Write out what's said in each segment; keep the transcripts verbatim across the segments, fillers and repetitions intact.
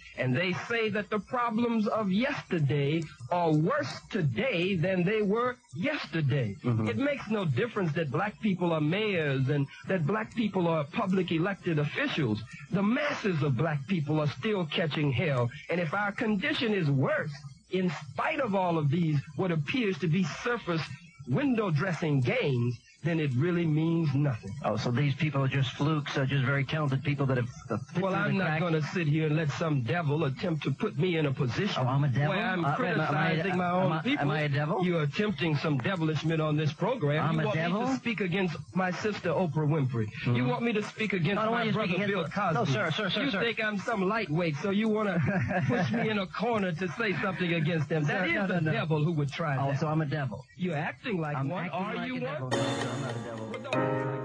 And they say that the problems of yesterday are worse today than they were yesterday. Mm-hmm. It makes no difference that black people are mayors and that black people are public elected officials. The masses of black people are still catching hell. And if our condition is worse, in spite of all of these, what appears to be surface window dressing gains, then it really means nothing. Oh, so these people are just flukes, are just very talented people that have uh, fit Well, through I'm the not cracks? going to sit here and let some devil attempt to put me in a position Oh, I'm a devil? where I'm Uh, criticizing am I, my own am I, people. Am I a devil? You're attempting some devilishment on this program. I'm you a want devil? me to speak against my sister Oprah Winfrey. Mm-hmm. You want me to speak against No, I don't my want you to brother speak Bill against- Cosby. No, sir, sir, sir, You sir. think I'm some lightweight, so you want to push me in a corner to say something against them. That Sir, is no, no, the no. devil who would try Oh, that. so I'm a devil. You're acting like I'm one. acting Are like you a devil. one? No, sir, I'm not a devil. Well, don't act like one.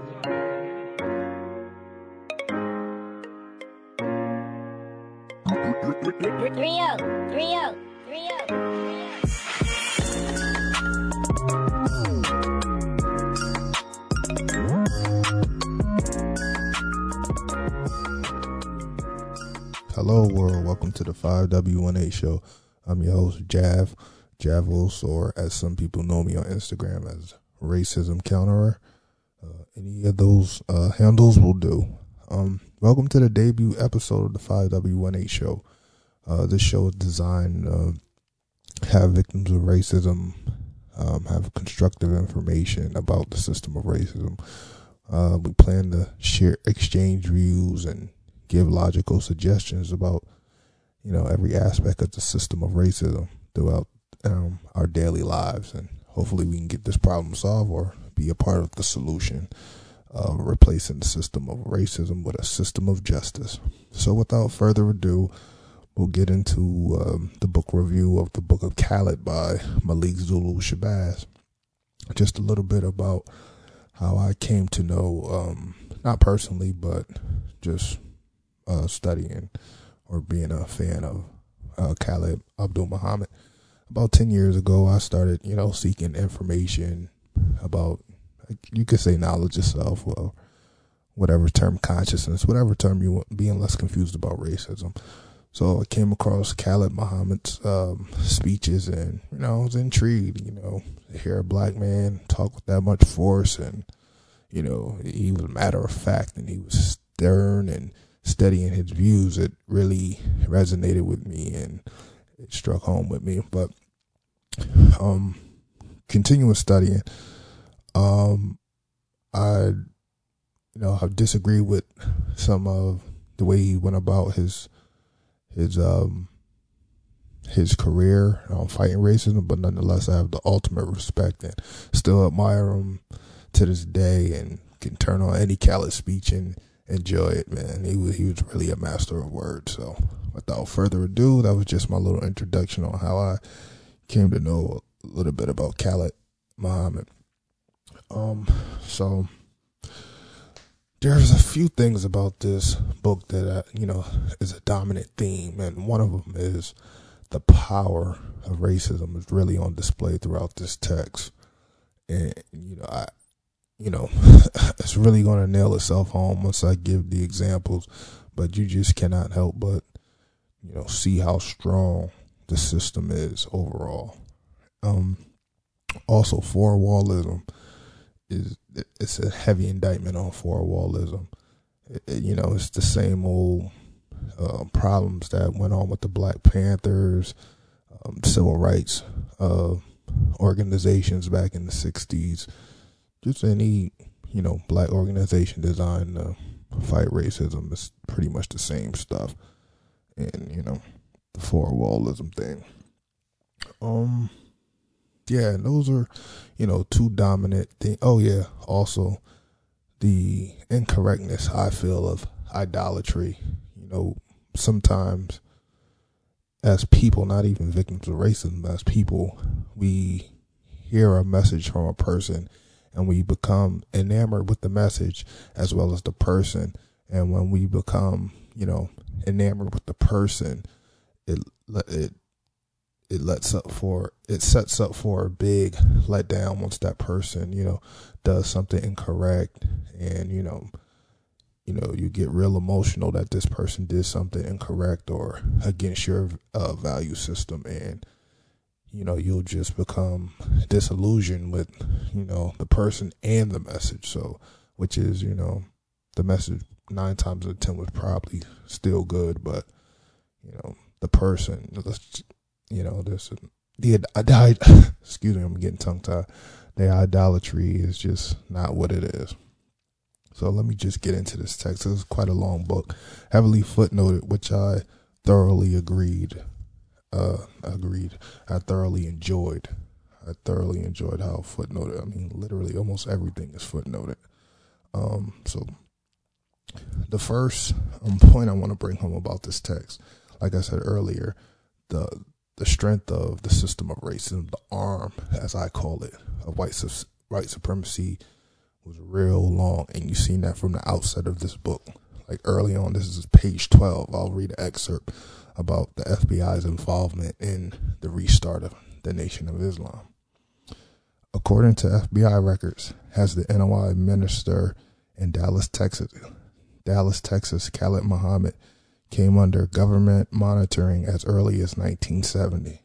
Three oh, three oh, three oh. Hello world, welcome to the five W one A show. I'm your host Jav, Javos, or as some people know me on Instagram as Racism Counterer. Uh, any of those uh, handles will do. Um, welcome to the debut episode of the five W one A show. Uh, this show is designed to have victims of racism um, have constructive information about the system of racism. Uh, we plan to share, exchange views, and give logical suggestions about, you know, every aspect of the system of racism throughout um, our daily lives. And hopefully we can get this problem solved or be a part of the solution of replacing the system of racism with a system of justice. So without further ado, we'll get into um, the book review of the Book of Khaled by Malik Zulu Shabazz. Just a little bit about how I came to know, um, not personally, but just uh, studying or being a fan of uh, Khaled Abdul Muhammad. About ten years ago, I started, you know, seeking information about, you could say knowledge itself, or whatever term, consciousness, whatever term you want, being less confused about racism. So I came across Khaled Muhammad's um, speeches, and, you know, I was intrigued, you know, to hear a black man talk with that much force. And, you know, he was matter of fact, and he was stern and steady in his views. It really resonated with me, and it struck home with me. But um, continuing studying, um, I, you know, I disagree with some of the way he went about his his um his career on fighting racism, but nonetheless I have the ultimate respect and still admire him to this day, and can turn on any Khaled speech and enjoy it, man. He was he was really a master of words. So without further ado, that was just my little introduction on how I came to know a little bit about Khaled Muhammad. Um so there's a few things about this book that, uh, you know, is a dominant theme, and one of them is the power of racism is really on display throughout this text. And, you know, I, you know, it's really going to nail itself home once I give the examples, but you just cannot help but, you know, see how strong the system is overall. Um, also, four-wallism is it's a heavy indictment on four-wallism. It, it, you know, it's the same old uh, problems that went on with the Black Panthers, um, civil rights uh, organizations back in the sixties. Just any, you know, black organization designed to fight racism is pretty much the same stuff. And, you know, the four-wallism thing. Um... Yeah, and those are, you know, two dominant things. Oh, yeah, also the incorrectness, I feel, of idolatry. You know, sometimes as people, not even victims of racism, but as people, we hear a message from a person and we become enamored with the message as well as the person. And when we become, you know, enamored with the person, it it it lets up for, it sets up for a big letdown once that person, you know, does something incorrect. And, you know, you know, you get real emotional that this person did something incorrect or against your uh, value system, and you know, you'll just become disillusioned with, you know, the person and the message. So, which is, you know, the message nine times out of ten was probably still good, but, you know, the person, you know, this, the, I died, excuse me, I'm getting tongue tied. The idolatry is just not what it is. So let me just get into this text. This is quite a long book, heavily footnoted, which I thoroughly agreed. Uh, agreed. I thoroughly enjoyed. I thoroughly enjoyed how footnoted. I mean, literally almost everything is footnoted. Um, so the first um, point I want to bring home about this text, like I said earlier, the the strength of the system of racism, the arm, as I call it, of white su- white supremacy, was real long, and you've seen that from the outset of this book. Like early on, this is page twelve. I'll read an excerpt about the F B I's involvement in the restart of the Nation of Islam. According to F B I records, as the N O I minister in Dallas, Texas, Dallas, Texas, Khalid Muhammad came under government monitoring as early as nineteen seventy.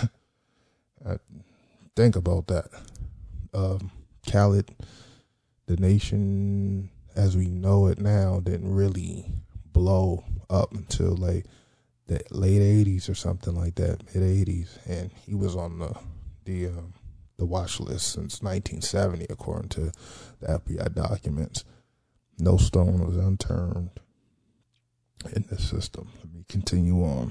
Think about that. Um, Khalid, the nation as we know it now, didn't really blow up until like the late eighties or something like that, mid eighties, and he was on the the uh, the watch list since nineteen seventy, according to the F B I documents. No stone was unturned in this system. Let me continue on.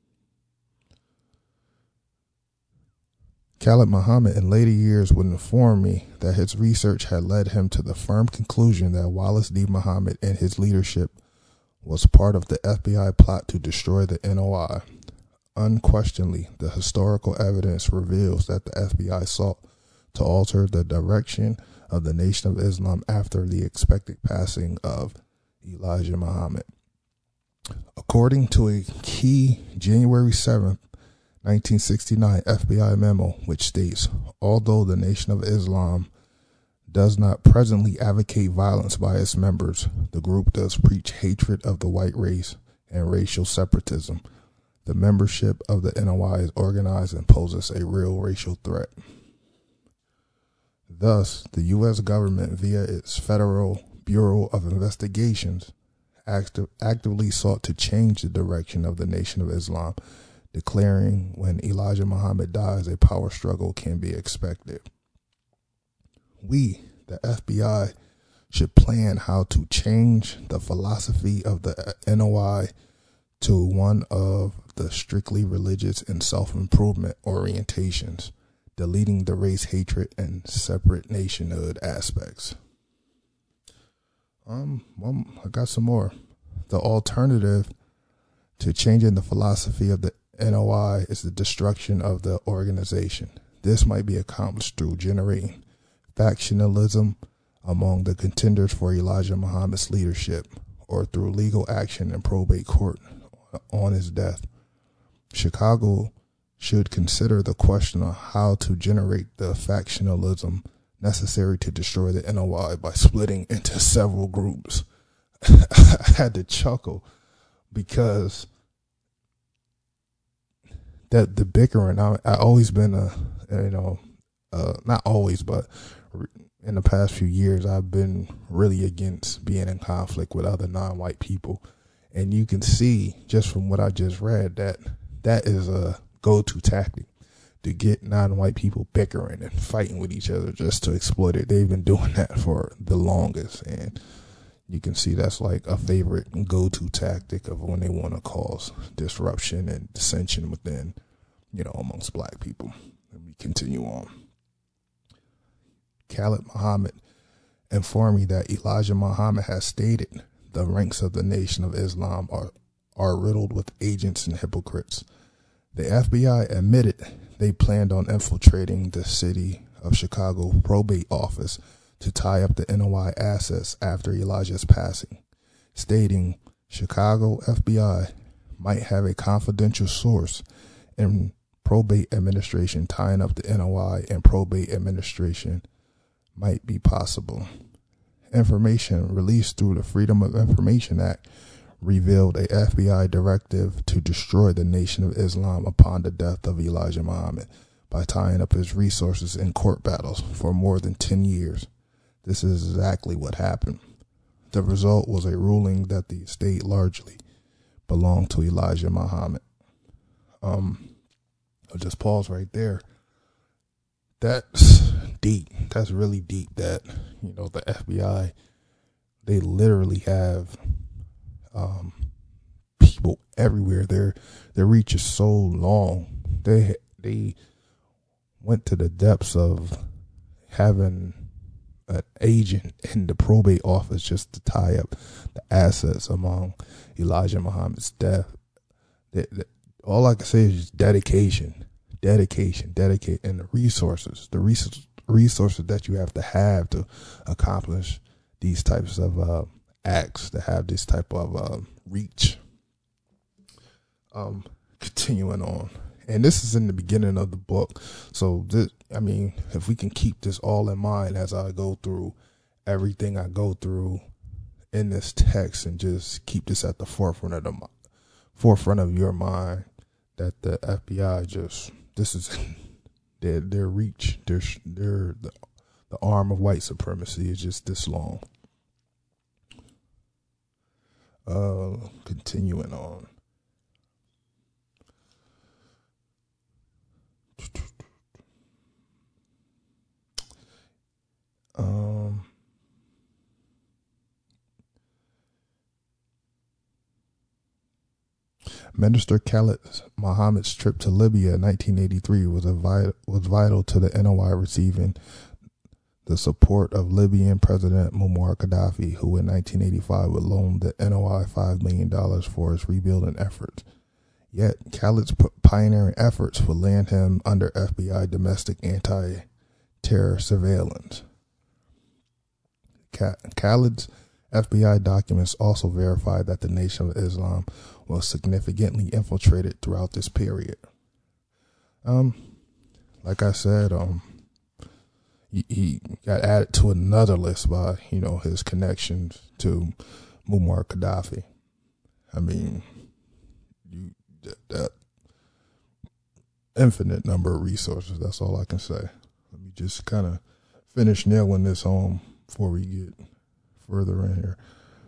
Khalid Muhammad in later years would inform me that his research had led him to the firm conclusion that Wallace D. Muhammad and his leadership was part of the F B I plot to destroy the N O I. Unquestionably, the historical evidence reveals that the F B I sought to alter the direction of the Nation of Islam after the expected passing of Elijah Muhammad. According to a key January seventh, nineteen sixty-nine F B I memo, which states, although the Nation of Islam does not presently advocate violence by its members, the group does preach hatred of the white race and racial separatism. The membership of the N O I is organized and poses a real racial threat. Thus, the U S government, via its Federal Bureau of Investigations, active, actively sought to change the direction of the Nation of Islam, declaring when Elijah Muhammad dies, a power struggle can be expected. We, the F B I, should plan how to change the philosophy of the N O I to one of the strictly religious and self-improvement orientations, deleting the race hatred and separate nationhood aspects. Um, well, I got some more. The alternative to changing the philosophy of the N O I is the destruction of the organization. This might be accomplished through generating factionalism among the contenders for Elijah Muhammad's leadership, or through legal action in probate court on his death. Chicago should consider the question of how to generate the factionalism necessary to destroy the N O I by splitting into several groups. I had to chuckle because that the bickering, I, I always been a, you know, uh, not always, but in the past few years, I've been really against being in conflict with other non-white people. And you can see just from what I just read that that is a go-to tactic to get non-white people bickering and fighting with each other just to exploit it. They've been doing that for the longest. And you can see that's like a favorite go-to tactic of when they want to cause disruption and dissension within, you know, amongst black people. Let me continue on. Khalid Muhammad informed me that Elijah Muhammad has stated the ranks of the Nation of Islam are, are riddled with agents and hypocrites. The F B I admitted they planned on infiltrating the city of Chicago probate office to tie up the N O I assets after Elijah's passing, stating Chicago F B I might have a confidential source in probate administration tying up the N O I, and probate administration might be possible. information released through the Freedom of Information Act revealed a F B I directive to destroy the Nation of Islam upon the death of Elijah Muhammad by tying up his resources in court battles for more than ten years. This is exactly what happened. The result was a ruling that the estate largely belonged to Elijah Muhammad. Um, I'll just pause right there. That's deep. That's really deep that, you know, the F B I, they literally have um, people everywhere. Their their reach is so long. They they went to the depths of having an agent in the probate office just to tie up the assets among Elijah Muhammad's death. They, they, all I can say is just dedication, dedication, dedicate, and the resources, the res- resources that you have to have to accomplish these types of uh, acts, to have this type of uh, reach. Um, continuing on. And this is in the beginning of the book. So, this, I mean, if we can keep this all in mind as I go through everything I go through in this text, and just keep this at the forefront of the forefront of your mind, that the F B I just, this is their their reach, their their the, the arm of white supremacy is just this long. Uh, continuing on. Um, Minister Khalid Muhammad's trip to Libya in nineteen eighty-three was a vital, was vital to the N O I receiving the support of Libyan President Muammar Gaddafi, who in nineteen eighty-five would loan the N O I five million dollars for its rebuilding efforts. Yet Khalid's pioneering efforts would land him under F B I domestic anti-terror surveillance. Khalid's F B I documents also verify that the Nation of Islam was significantly infiltrated throughout this period. Um, like I said, um, he, he got added to another list by, you know, his connections to Muammar Gaddafi. I mean, you that, that infinite number of resources. That's all I can say. Let me just kind of finish nailing this home before we get further in here.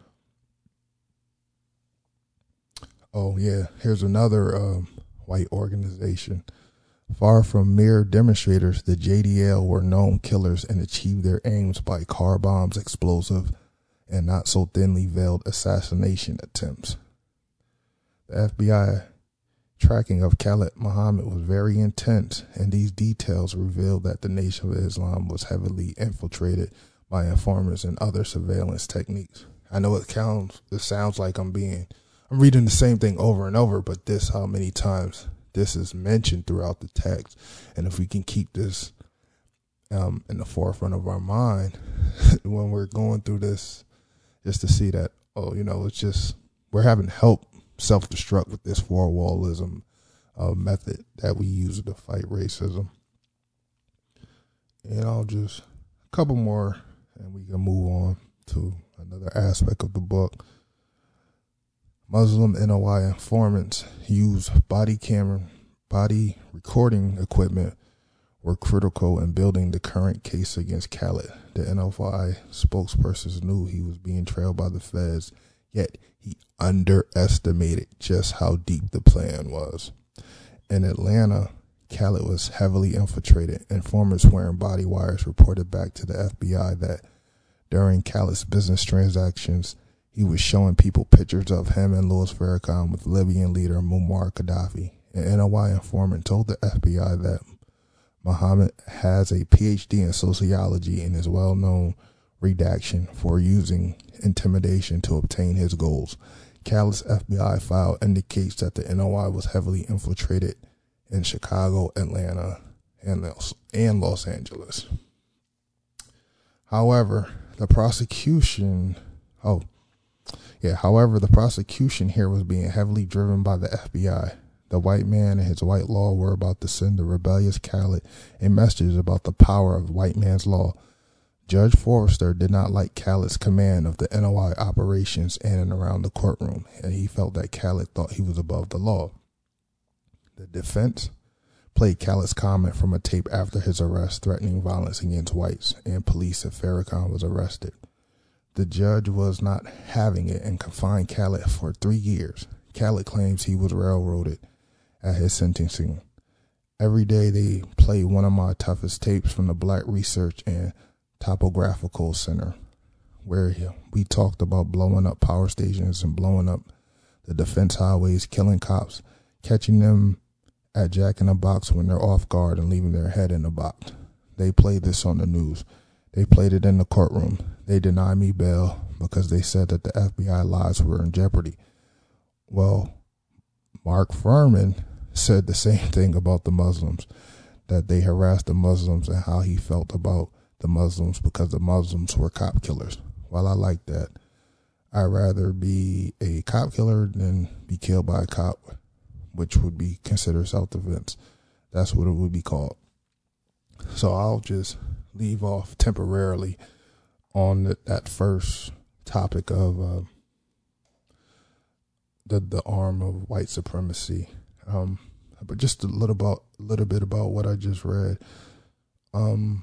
Oh, yeah. Here's another um, white organization. Far from mere demonstrators, the J D L were known killers and achieved their aims by car bombs, explosive, and not so thinly veiled assassination attempts. The F B I tracking of Khalid Muhammad was very intense, and these details revealed that the Nation of Islam was heavily infiltrated by informers and other surveillance techniques. I know it sounds, it sounds like I'm being, I'm reading the same thing over and over, but this, how many times this is mentioned throughout the text. And if we can keep this um, in the forefront of our mind when we're going through this, just to see that, oh, you know, it's just, we're having help self-destruct with this four-wallism uh, method that we use to fight racism. And I'll just, a couple more, and we can move on to another aspect of the book. Muslim N O I informants use body camera, body recording equipment were critical in building the current case against Khalid. The N O I spokespersons knew he was being trailed by the feds, yet he underestimated just how deep the plan was. In Atlanta, Khalid was heavily infiltrated. Informers wearing body wires reported back to the F B I that during Khalid's business transactions, he was showing people pictures of him and Louis Farrakhan with Libyan leader Muammar Gaddafi. An N O I informant told the F B I that Muhammad has a P H D in sociology and is well known redaction for using intimidation to obtain his goals. Khalid's F B I file indicates that the N O I was heavily infiltrated in Chicago, Atlanta, and Los, and Los Angeles. However, the prosecution, oh, yeah, however, the prosecution here was being heavily driven by the F B I. The white man and his white law were about to send the rebellious Khalid a message about the power of white man's law. Judge Forrester did not like Khaled's command of the N O I operations in and around the courtroom, and he felt that Khaled thought he was above the law. The defense played Khaled's comment from a tape after his arrest threatening violence against whites and police if Farrakhan was arrested. The judge was not having it and confined Khaled for three years. Khaled claims he was railroaded at his sentencing. Every day they play one of my toughest tapes from the Black Research and Topographical Center, where we talked about blowing up power stations and blowing up the defense highways, killing cops, catching them at Jack in the Box when they're off guard and leaving their head in the box. They played this on the news. They played it in the courtroom. They denied me bail because they said that the F B I lives were in jeopardy. Well, Mark Furman said the same thing about the Muslims, that they harassed the Muslims and how he felt about the Muslims because the Muslims were cop killers. Well, I like that. I'd rather be a cop killer than be killed by a cop, which would be considered self-defense. That's what it would be called. So I'll just leave off temporarily on the, that first topic of uh, the the arm of white supremacy. Um, but just a little about, little bit about what I just read. Um,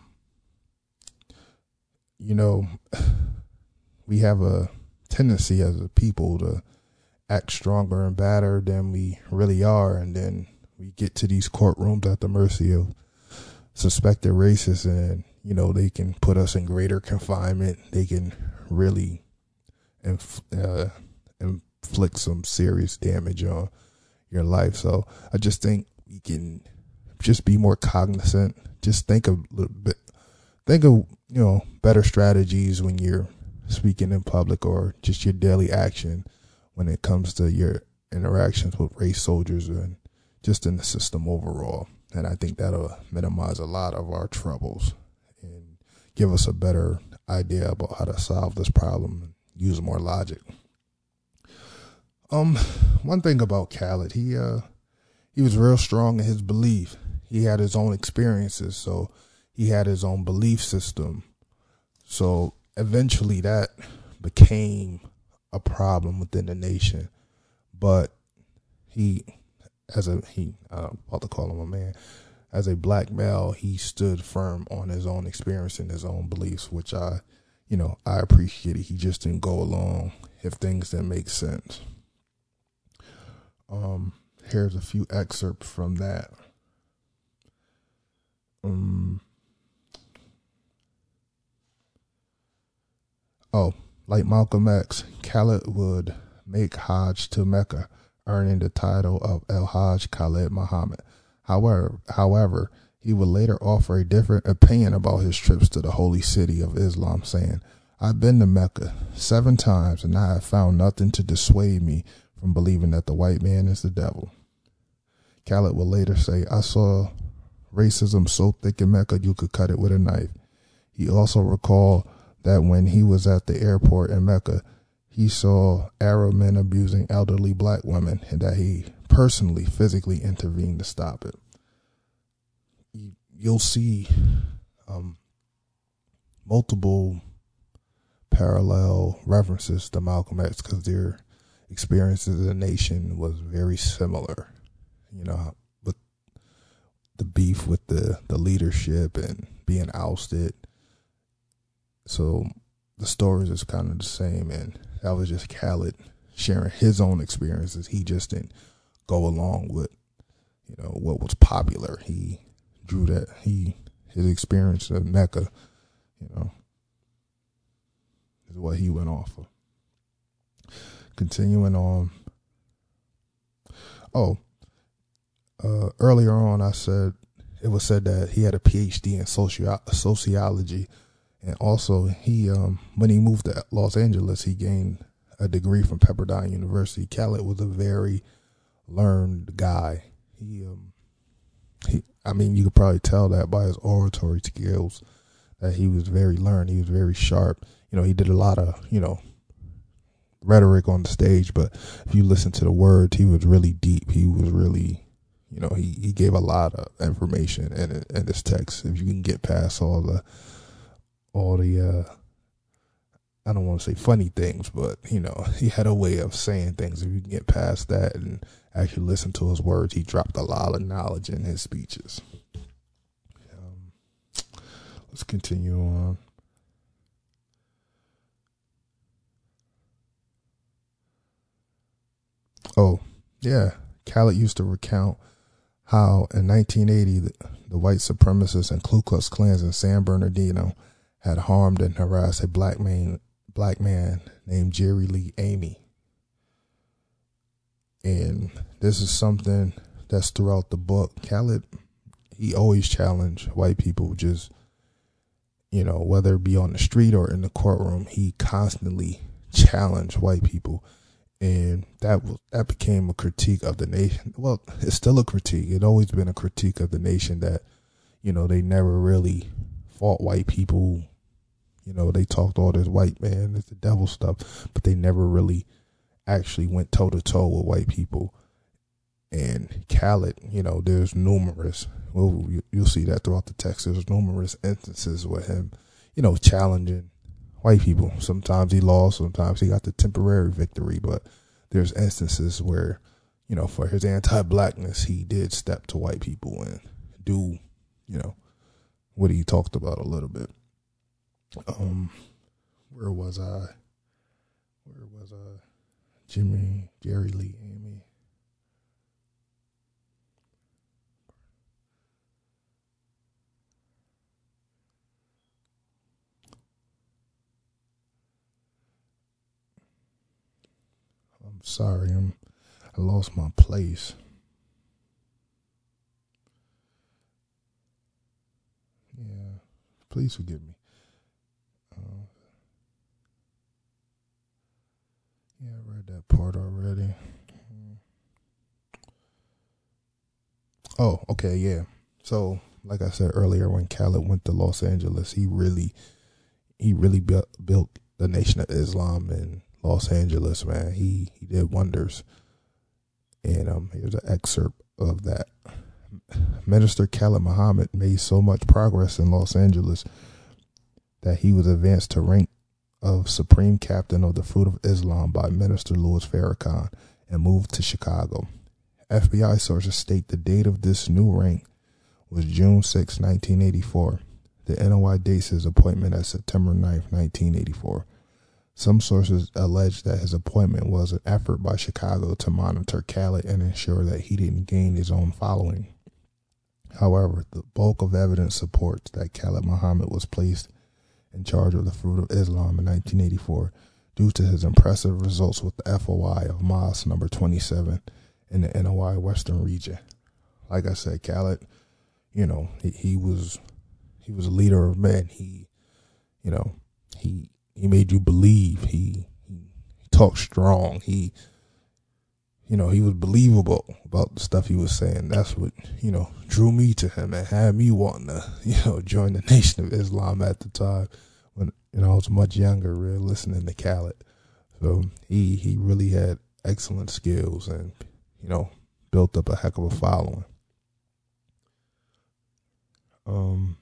you know, we have a tendency as a people to act stronger and badder than we really are, and then we get to these courtrooms at the mercy of suspected racists, and you know they can put us in greater confinement. They can really inf- uh, inflict some serious damage on your life. So I just think we can just be more cognizant. Just think a little bit, think of you know better strategies when you're speaking in public, or just your daily action when it comes to your interactions with race soldiers and just in the system overall. And I think that'll minimize a lot of our troubles and give us a better idea about how to solve this problem and use more logic. Um, one thing about Khaled, he uh he was real strong in his belief. He had his own experiences, so he had his own belief system. So eventually that became a problem within the nation. But he, as a, he, I'm about to call him a man, as a black male, he stood firm on his own experience and his own beliefs, which I, you know, I appreciated. He just didn't go along if things didn't make sense. Um, here's a few excerpts from that. Um, oh, like Malcolm X, Khaled would make Hajj to Mecca, earning the title of El Hajj Khaled Muhammad. However, however, he would later offer a different opinion about his trips to the holy city of Islam, saying, "I've been to Mecca seven times and I have found nothing to dissuade me from believing that the white man is the devil." Khaled will later say, "I saw racism so thick in Mecca you could cut it with a knife." He also recalled that when he was at the airport in Mecca, he saw Arab men abusing elderly black women and that he personally, physically intervened to stop it. You'll see um, multiple parallel references to Malcolm X because their experiences as a nation was very similar. You know, with the beef with the, the leadership and being ousted. So the stories is kind of the same, and that was just Khaled sharing his own experiences. He just didn't go along with, you know, what was popular. He drew that, he, his experience in Mecca, you know, is what he went off of. Continuing on. Oh, uh, earlier on I said, it was said that he had a P H D in socio- sociology. And also, he um, when he moved to Los Angeles, he gained a degree from Pepperdine University. Khaled was a very learned guy. He, um, he, I mean, you could probably tell that by his oratory skills, that he was very learned. He was very sharp. You know, he did a lot of, you know, rhetoric on the stage, but if you listen to the words, he was really deep. He was really, you know, he, he ggave a lot of information in, in this text. If you can get past all the all the, uh, I don't want to say funny things, but, you know, he had a way of saying things. If you can get past that and actually listen to his words, he dropped a lot of knowledge in his speeches. Um, let's continue on. Oh, yeah. Khaled used to recount how in nineteen eighty, the, the white supremacists and Ku Klux Klans in San Bernardino had harmed and harassed a black man, black man named Jerry Lee Amy. And this is something that's throughout the book. Khaled, he always challenged white people, just, you know, whether it be on the street or in the courtroom, he constantly challenged white people. And that was, that became a critique of the nation. Well, it's still a critique. It always been a critique of the nation that, you know, they never really fought white people. You know, they talked all this white man, it's the devil stuff, but they never really actually went toe to toe with white people. And Khaled, you know, there's numerous, well, you, you'll see that throughout the text. There's numerous instances with him, you know, challenging white people. Sometimes he lost, sometimes he got the temporary victory, but there's instances where, you know, for his anti-blackness, he did step to white people and do, you know, what he talked about a little bit. Um, where was I? Where was I? Jimmy, Jerry Lee, Amy. I'm sorry, I'm, I lost my place. Yeah, please forgive me. Uh, yeah, I read that part already. Oh, okay, yeah. So, like I said earlier, when Khaled went to Los Angeles, he really, he really built, built the Nation of Islam in Los Angeles, man. He he did wonders. And um, here's an excerpt of that. Minister Khaled Muhammad made so much progress in Los Angeles that he was advanced to rank of Supreme Captain of the Fruit of Islam by Minister Louis Farrakhan and moved to Chicago. F B I sources state the date of this new rank was June sixth, nineteen eighty-four. The N O I dates his appointment as September ninth, nineteen eighty-four. Some sources allege that his appointment was an effort by Chicago to monitor Khaled and ensure that he didn't gain his own following. However, the bulk of evidence supports that Khaled Muhammad was placed in charge of the Fruit of Islam in nineteen eighty-four due to his impressive results with the F O I of Mosque number twenty-seven in the N O I Western region. Like I said, Khaled, you know, he, he was he was a leader of men. He, you know, he he made you believe. He, he talked strong. He, you know, he was believable about the stuff he was saying. That's what, you know, drew me to him and had me wanting to, you know, join the Nation of Islam at the time when, you know, I was much younger, really listening to Khaled. So he he really had excellent skills and, you know, built up a heck of a following. Um.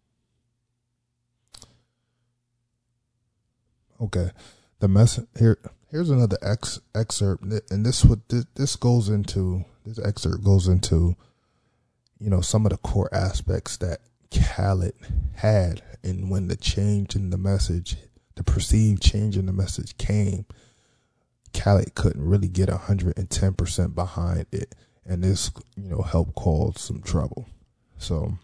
Okay, the mess here. Here's another ex, excerpt, and this what this, this goes into. This excerpt goes into, you know, some of the core aspects that Khaled had, and when the change in the message, the perceived change in the message came, Khaled couldn't really get one hundred ten percent behind it, and this, you know, helped cause some trouble. So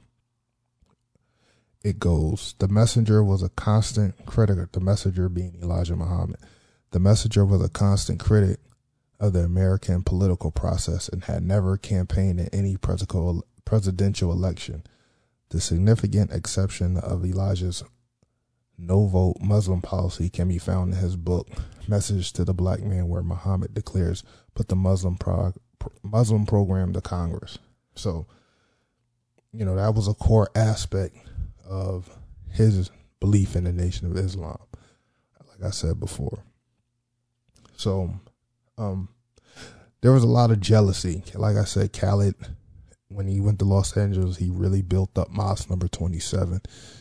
it goes, the messenger was a constant critic, the messenger being Elijah Muhammad. The messenger was a constant critic of the American political process and had never campaigned in any presidential election. The significant exception of Elijah's no-vote Muslim policy can be found in his book, Message to the Black Man, where Muhammad declares, put the Muslim, prog- Muslim program to Congress. So, you know, that was a core aspect of his belief in the Nation of Islam, like I said before. So, um, there was a lot of jealousy. Like I said, Khaled, when he went to Los Angeles, he really built up Mosque number twenty-seven.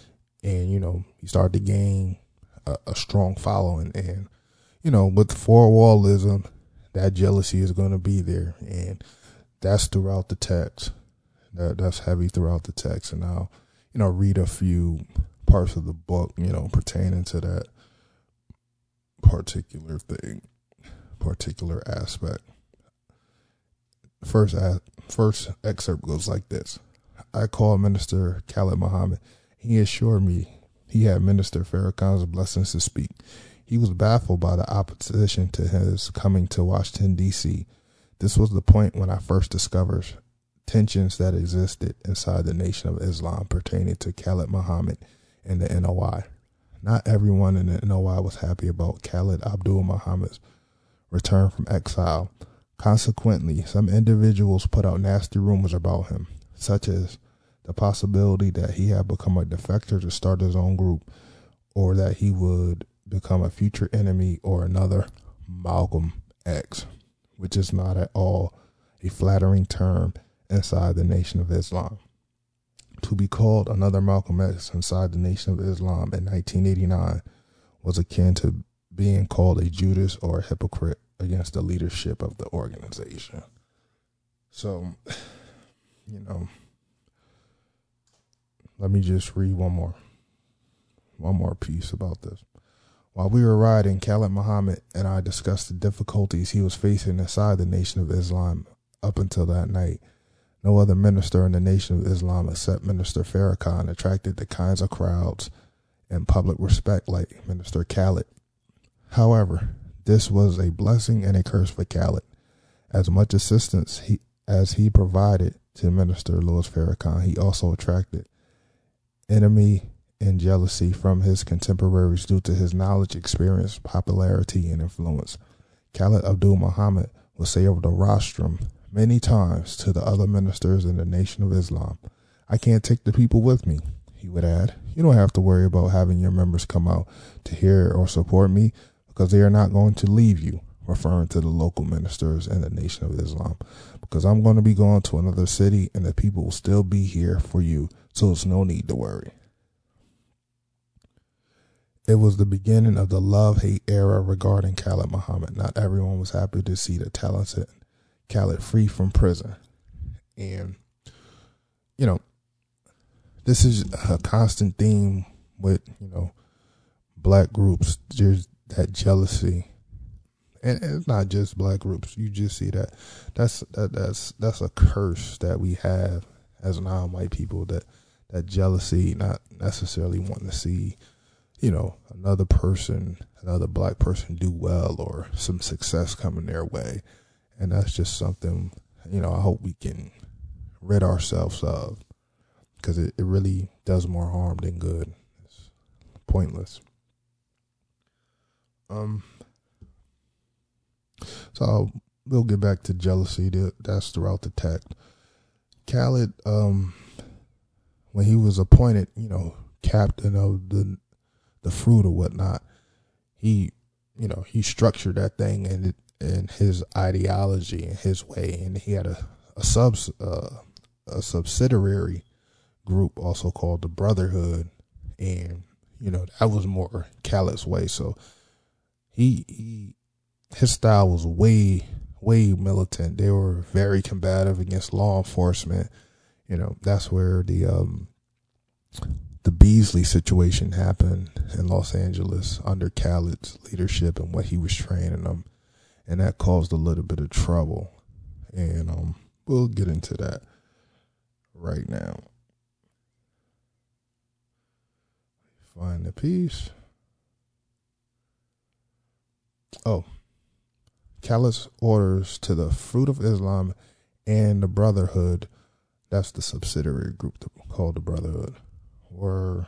And, you know, he started to gain a, a strong following. And, you know, with four-wallism, that jealousy is going to be there. And that's throughout the text. That That's heavy throughout the text. And I'll, you know, read a few parts of the book, you know, pertaining to that particular thing, particular aspect. First, first excerpt goes like this. I called Minister Khalid Muhammad. He assured me he had Minister Farrakhan's blessings to speak. He was baffled by the opposition to his coming to Washington, D C. This was the point when I first discovered tensions that existed inside the Nation of Islam pertaining to Khalid Muhammad and the N O I. Not everyone in the N O I was happy about Khalid Abdul Muhammad's return from exile. Consequently, some individuals put out nasty rumors about him, such as the possibility that he had become a defector to start his own group, or that he would become a future enemy or another Malcolm X, which is not at all a flattering term inside the Nation of Islam. To be called another Malcolm X inside the Nation of Islam in nineteen eighty-nine was akin to being called a Judas or a hypocrite against the leadership of the organization. So, you know, let me just read one more, one more piece about this. While we were riding, Khalid Muhammad and I discussed the difficulties he was facing inside the Nation of Islam up until that night. No other minister in the Nation of Islam except Minister Farrakhan attracted the kinds of crowds and public respect like Minister Khalid. However, this was a blessing and a curse for Khalid. As much assistance he, as he provided to Minister Louis Farrakhan, he also attracted enemy and jealousy from his contemporaries due to his knowledge, experience, popularity, and influence. Khalid Abdul Muhammad would say over the rostrum many times to the other ministers in the Nation of Islam, "I can't take the people with me," he would add. "You don't have to worry about having your members come out to hear or support me because they are not going to leave you," referring to the local ministers in the Nation of Islam, "because I'm going to be going to another city and the people will still be here for you, so it's no need to worry." It was the beginning of the love-hate era regarding Khalid Muhammad. Not everyone was happy to see the talented Khalid free from prison. And, you know, this is a constant theme with, you know, black groups. There's that jealousy. And it's not just black groups. You just see that. That's that, that's that's a curse that we have as non-white people, that, that jealousy, not necessarily wanting to see, you know, another person, another black person do well or some success coming their way. And that's just something, you know, I hope we can rid ourselves of, because it, it really does more harm than good. It's pointless. Um. So we'll get back to jealousy. That's throughout the text. Khalid, um, when he was appointed, you know, captain of the the fruit or whatnot, he, you know, he structured that thing and it, and his ideology and his way, and he had a a sub uh, a subsidiary group also called the Brotherhood, and you know that was more Khaled's way. So he he his style was way way militant. They were very combative against law enforcement. You know, that's where the um the Beasley situation happened in Los Angeles under Khaled's leadership and what he was training them. And that caused a little bit of trouble. And um, we'll get into that right now. Find the piece. Oh. Khaled's orders to the Fruit of Islam and the Brotherhood, that's the subsidiary group called the Brotherhood, were,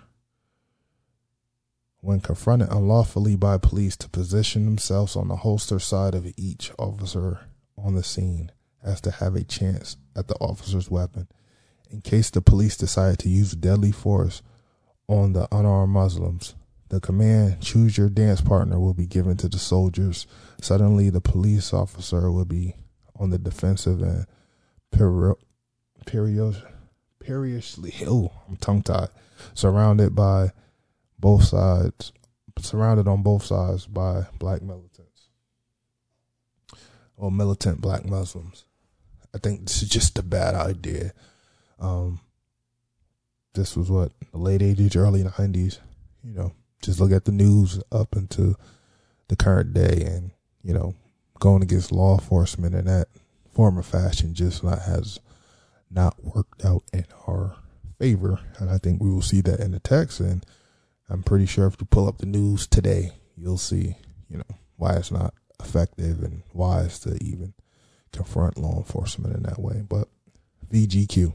when confronted unlawfully by police, to position themselves on the holster side of each officer on the scene as to have a chance at the officer's weapon in case the police decided to use deadly force on the unarmed Muslims. The command, "Choose your dance partner," will be given to the soldiers. Suddenly, the police officer will be on the defensive and peri- peri- periodically, oh, I'm tongue-tied, surrounded by both sides, surrounded on both sides by black militants or militant black Muslims. I think this is just a bad idea. Um, this was what, the late eighties, early nineties. You know, just look at the news up into the current day, and, you know, going against law enforcement in that form or fashion just not has not worked out in our favor. And I think we will see that in the text. And I'm pretty sure if you pull up the news today, you'll see, you know, why it's not effective and wise to even confront law enforcement in that way. But V G Q.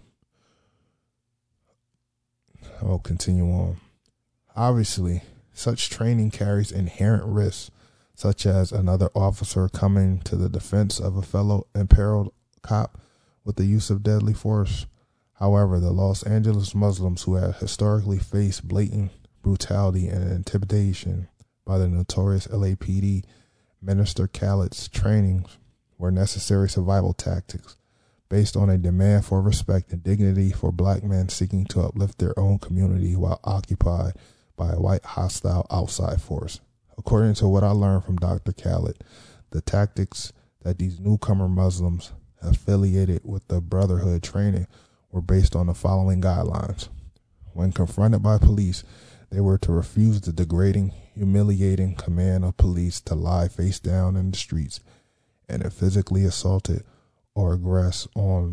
I'll continue on. Obviously, such training carries inherent risks, such as another officer coming to the defense of a fellow imperiled cop with the use of deadly force. However, the Los Angeles Muslims, who have historically faced blatant brutality and intimidation by the notorious L A P D, Minister Khaled's trainings were necessary survival tactics based on a demand for respect and dignity for black men seeking to uplift their own community while occupied by a white hostile outside force. According to what I learned from Doctor Khaled, the tactics that these newcomer Muslims affiliated with the Brotherhood training were based on the following guidelines. When confronted by police, they were to refuse the degrading, humiliating command of police to lie face down in the streets, and if physically assaulted or aggressed on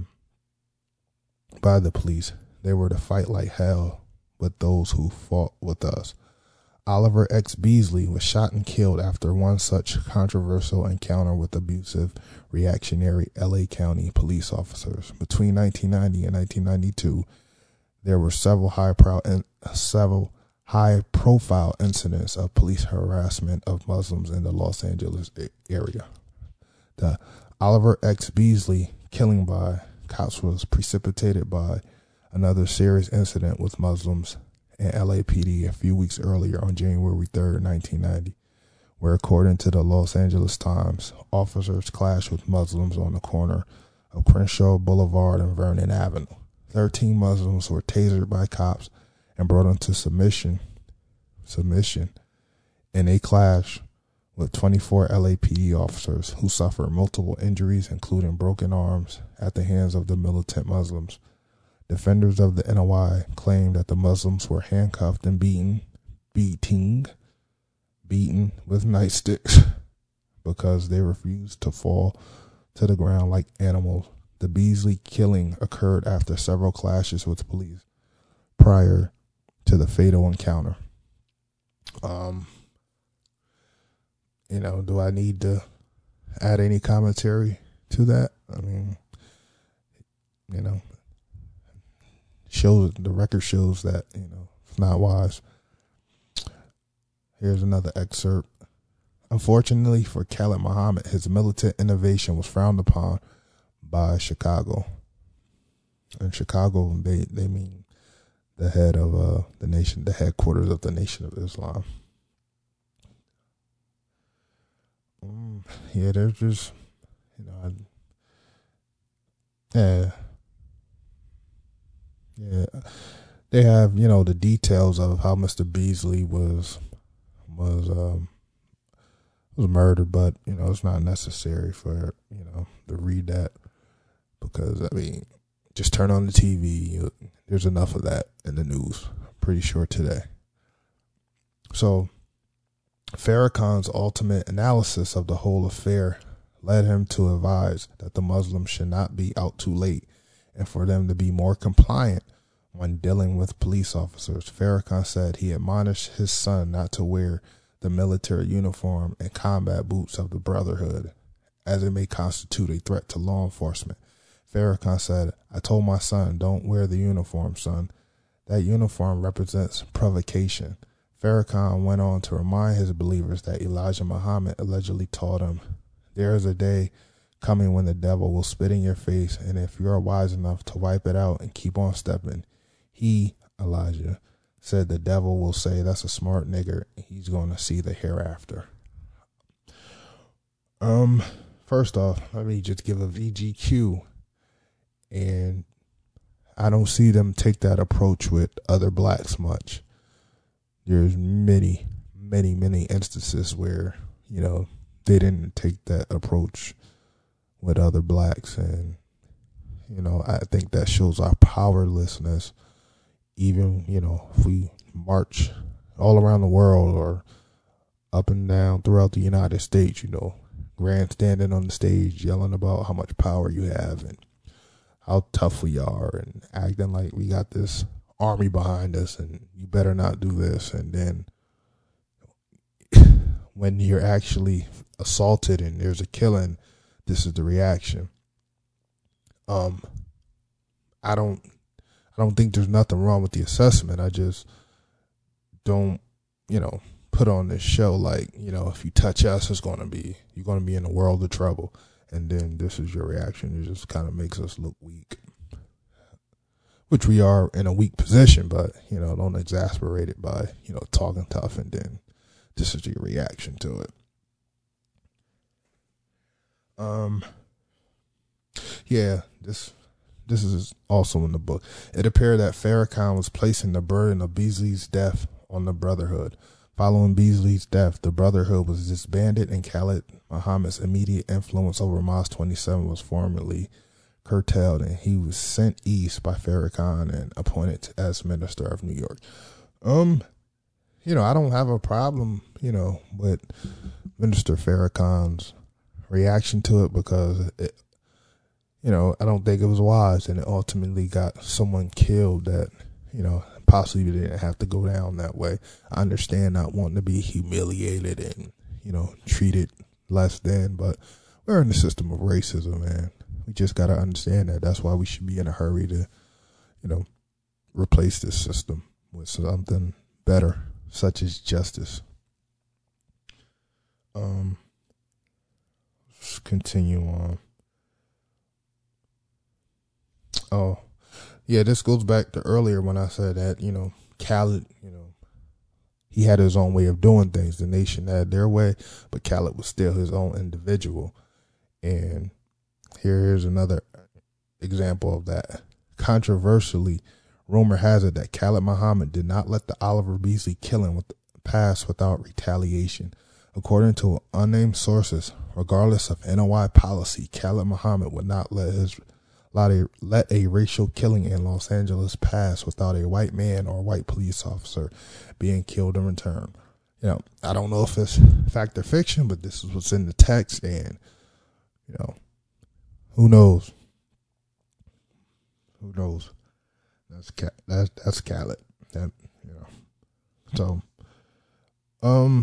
by the police, they were to fight like hell with those who fought with us. Oliver X. Beasley was shot and killed after one such controversial encounter with abusive, reactionary L A County police officers. Between nineteen ninety and nineteen ninety-two, there were several high-pro- several high-profile incidents of police harassment of Muslims in the Los Angeles area. The Oliver X. Beasley killing by cops was precipitated by another serious incident with Muslims and L A P D a few weeks earlier on January third, nineteen ninety, where, according to the Los Angeles Times, officers clashed with Muslims on the corner of Crenshaw Boulevard and Vernon Avenue. Thirteen Muslims were tasered by cops and brought into submission, submission in a clash with twenty-four L A P D officers who suffered multiple injuries, including broken arms, at the hands of the militant Muslims. Defenders of the N O I claimed that the Muslims were handcuffed and beaten, beating, beaten with nightsticks because they refused to fall to the ground like animals. The Beasley killing occurred after several clashes with police prior to the fatal encounter. Um, you know, do I need to add any commentary to that? I mean, you know, shows the record shows that, you know, it's not wise. Here's another excerpt. Unfortunately for Khaled Muhammad, his militant innovation was frowned upon by Chicago. In Chicago, they, they mean the head of uh, the nation, the headquarters of the Nation of Islam. Um, yeah, they're just, you know, I, yeah. Yeah, they have, you know, the details of how Mister Beasley was was um, was murdered, but, you know, it's not necessary for, you know, to read that because, I mean, just turn on the T V. You, there's enough of that in the news, I'm pretty sure, today. So Farrakhan's ultimate analysis of the whole affair led him to advise that the Muslims should not be out too late and for them to be more compliant when dealing with police officers. Farrakhan said he admonished his son not to wear the military uniform and combat boots of the Brotherhood, as it may constitute a threat to law enforcement. Farrakhan said, "I told my son, don't wear the uniform, son. That uniform represents provocation." Farrakhan went on to remind his believers that Elijah Muhammad allegedly taught him, "There is a day coming when the devil will spit in your face, and if you are wise enough to wipe it out and keep on stepping, he," Elijah, said, "the devil will say, that's a smart nigger. He's going to see the hereafter." Um, first off, let me just give a V G Q. And I don't see them take that approach with other blacks much. there's many, many, many instances where, you know, they didn't take that approach with other blacks. And, you know, I think that shows our powerlessness. Even, you know, if we march all around the world or up and down throughout the United States, you know, grandstanding on the stage, yelling about how much power you have and how tough we are and acting like we got this army behind us and you better not do this. And then when you're actually assaulted and there's a killing, this is the reaction. Um, I don't, I don't think there's nothing wrong with the assessment. I just don't, you know, put on this show like, you know, if you touch us, it's going to be, you're going to be in a world of trouble. And then this is your reaction. It just kind of makes us look weak, which we are in a weak position, but, you know, don't exasperate it by, you know, talking tough and then this is your reaction to it. Um, yeah, this, this is also in the book. It appeared that Farrakhan was placing the burden of Beasley's death on the Brotherhood. Following Beasley's death, the Brotherhood was disbanded and Khalid Muhammad's immediate influence over Mos twenty-seven was formally curtailed, and he was sent east by Farrakhan and appointed as Minister of New York. Um, you know, I don't have a problem, you know, with Minister Farrakhan's reaction to it because, it, you know, I don't think it was wise, and it ultimately got someone killed that, you know, possibly didn't have to go down that way. I understand not wanting to be humiliated and, you know, treated less than, but we're in the system of racism, man. We just got to understand that. That's why we should be in a hurry to, you know, replace this system with something better, such as justice. Um, let's continue on. Oh, yeah, this goes back to earlier when I said that, you know, Khalid, you know, he had his own way of doing things. The nation had their way, but Khalid was still his own individual. And here's another example of that. Controversially, rumor has it that Khalid Muhammad did not let the Oliver Beasley killing with pass without retaliation. According to unnamed sources, regardless of N O I policy, Khalid Muhammad would not let his let a, let a racial killing in Los Angeles pass without a white man or white police officer being killed in return. You know, I don't know if it's fact or fiction, but this is what's in the text, and, you know, who knows? Who knows? That's that's that's Khalid. That, you know. So, um,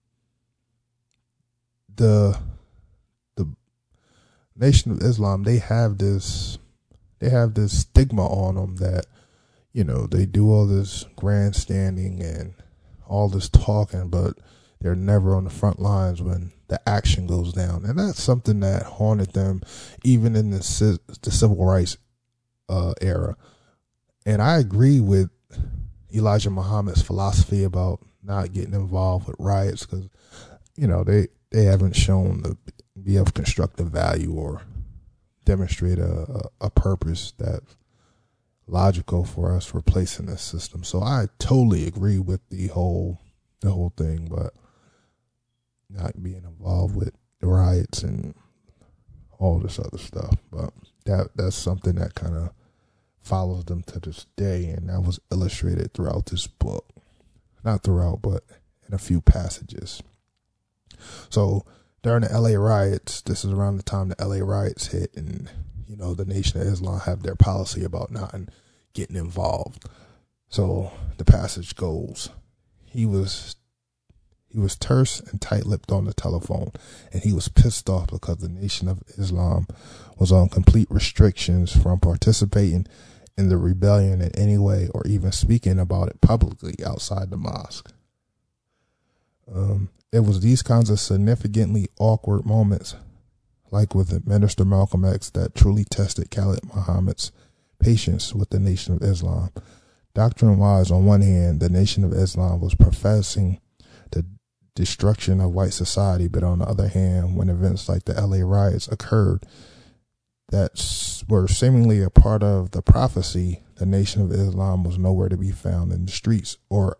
the the Nation of Islam, they have this, they have this stigma on them that, you know, they do all this grandstanding and all this talking, but they're never on the front lines when the action goes down. And that's something that haunted them even in the, the civil rights uh, era. And I agree with Elijah Muhammad's philosophy about not getting involved with riots because, you know, they, they haven't shown to be of constructive value or demonstrate a, a, a purpose that's logical for us replacing this system. So I totally agree with the whole the whole thing, but not being involved with the riots and all this other stuff. But that that's something that kind of follows them to this day, and that was illustrated throughout this book. Not throughout, but in a few passages. So during the L A riots, this is around the time the L A riots hit, and, you know, the Nation of Islam have their policy about not getting involved. So the passage goes, he was he was terse and tight-lipped on the telephone, and he was pissed off because the Nation of Islam was on complete restrictions from participating in the rebellion in any way or even speaking about it publicly outside the mosque. Um, it was these kinds of significantly awkward moments, like with Minister Malcolm X, that truly tested Khalid Muhammad's patience with the Nation of Islam. Doctrine-wise, on one hand, the Nation of Islam was professing the destruction of white society, but on the other hand, when events like the L A riots occurred that were seemingly a part of the prophecy, the Nation of Islam was nowhere to be found in the streets or out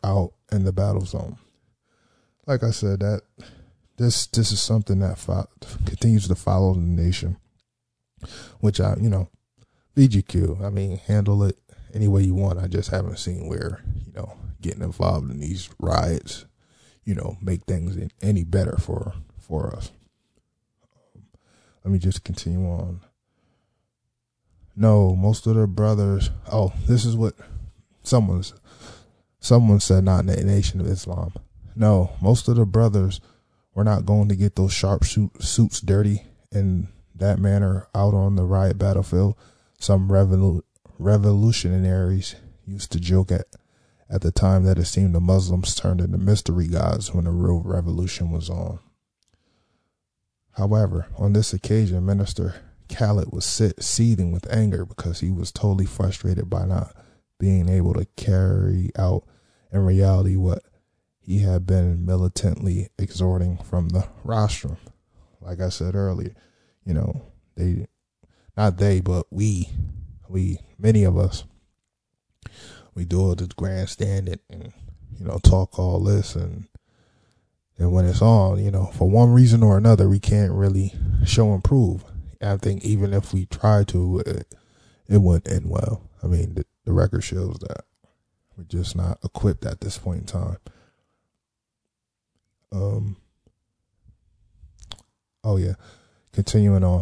in the battle zone. Like I said, that this this is something that fo- continues to follow the nation, which I, you know, V G Q, I mean, handle it any way you want. I just haven't seen where, you know, getting involved in these riots, you know, make things any better for, for us. Um, let me just continue on. No, most of the brothers, oh, this is what someone's, someone said, not in the Nation of Islam. No, most of the brothers were not going to get those sharp suit, suits dirty in that manner out on the riot battlefield. Some revolu- revolutionaries used to joke at, at the time that it seemed the Muslims turned into mystery gods when the real revolution was on. However, on this occasion, Minister Khaled was sit, seething with anger because he was totally frustrated by not being able to carry out in reality what he had been militantly exhorting from the rostrum. Like I said earlier, you know, they, not they, but we, we, many of us, we do all this grandstanding and, you know, talk all this, and and when it's on, you know, for one reason or another, we can't really show and prove. I think even if we try to, it, it wouldn't end well. I mean, the, the record shows that we're just not equipped at this point in time. Um. Oh yeah, continuing on.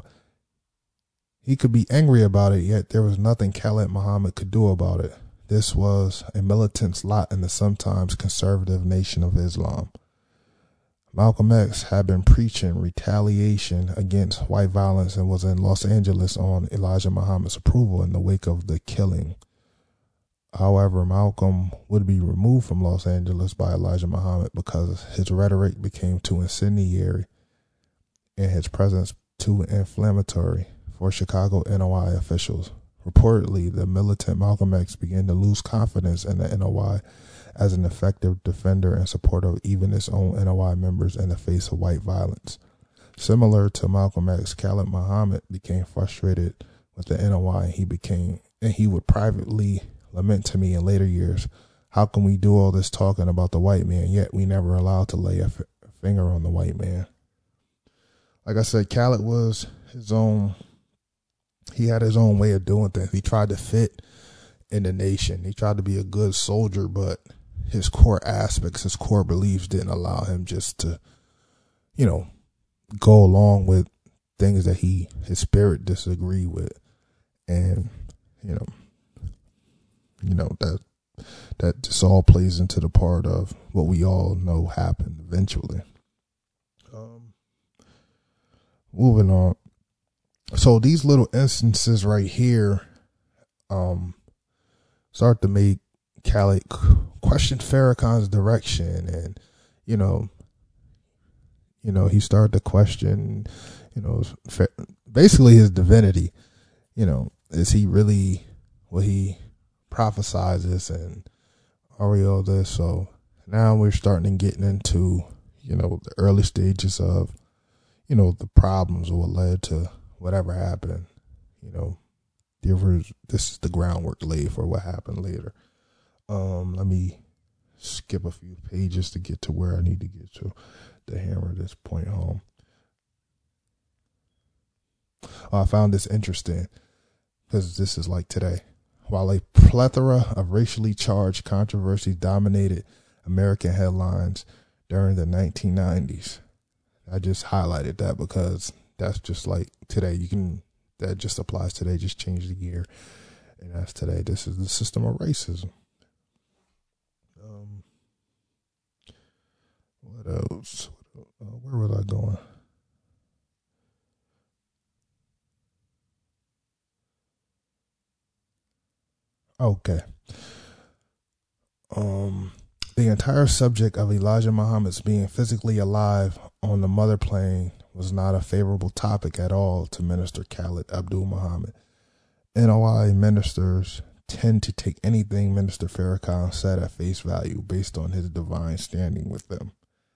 He could be angry about it, yet there was nothing Khalid Muhammad could do about it. This was a militant's lot in the sometimes conservative Nation of Islam. Malcolm X had been preaching retaliation against white violence and was in Los Angeles on Elijah Muhammad's approval in the wake of the killing. However, Malcolm would be removed from Los Angeles by Elijah Muhammad because his rhetoric became too incendiary and his presence too inflammatory for Chicago N O I officials. Reportedly, the militant Malcolm X began to lose confidence in the N O I as an effective defender and supporter of even its own N O I members in the face of white violence. Similar to Malcolm X, Khalid Muhammad became frustrated with the N O I, and he became, and he would privately lament to me in later years, how can we do all this talking about the white man, yet we never allowed to lay a, f- a finger on the white man? Like I said, Khalid was his own, he had his own way of doing things. He tried to fit in the nation. He tried to be a good soldier, but his core aspects, his core beliefs didn't allow him just to, you know, go along with things that he, his spirit disagreed with. And, you know, you know, that, that just all plays into the part of what we all know happened eventually. Um, moving on. So these little instances right here, um, start to make Khalid question Farrakhan's direction, and you know, you know, he started to question, you know, basically his divinity. You know, is he really what he prophesizes, and are we all this? So now we're starting to get into, you know, the early stages of, you know, the problems or what led to whatever happened. You know, this is the groundwork laid for what happened later. Um, let me skip a few pages to get to where I need to get to to hammer this point home. Oh, I found this interesting because this is like today. While a plethora of racially charged controversies dominated American headlines during the nineteen nineties, I just highlighted that because that's just like today. You can, that just applies today. Just change the year, and that's today. This is the system of racism. Um, what else? Uh, where was I going? Okay. Um, the entire subject of Elijah Muhammad's being physically alive on the mother plane was not a favorable topic at all to Minister Khalid Abdul Muhammad. N O I ministers tend to take anything Minister Farrakhan said at face value based on his divine standing with them.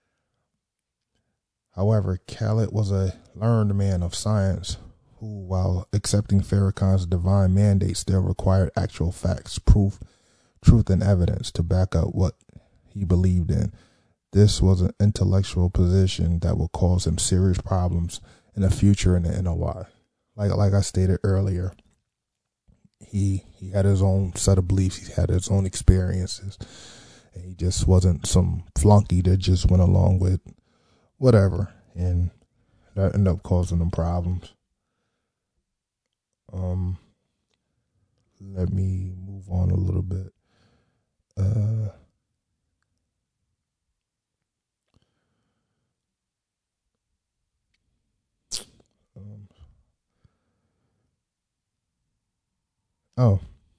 However, Khalid was a learned man of science who, while accepting Farrakhan's divine mandate, still required actual facts, proof, truth, and evidence to back up what he believed in. This was an intellectual position that would cause him serious problems in the future in the N O I. Like like I stated earlier, he he had his own set of beliefs, he had his own experiences, and he just wasn't some flunky that just went along with whatever, and that ended up causing him problems. Um, let me move on a little bit. Uh, um, oh,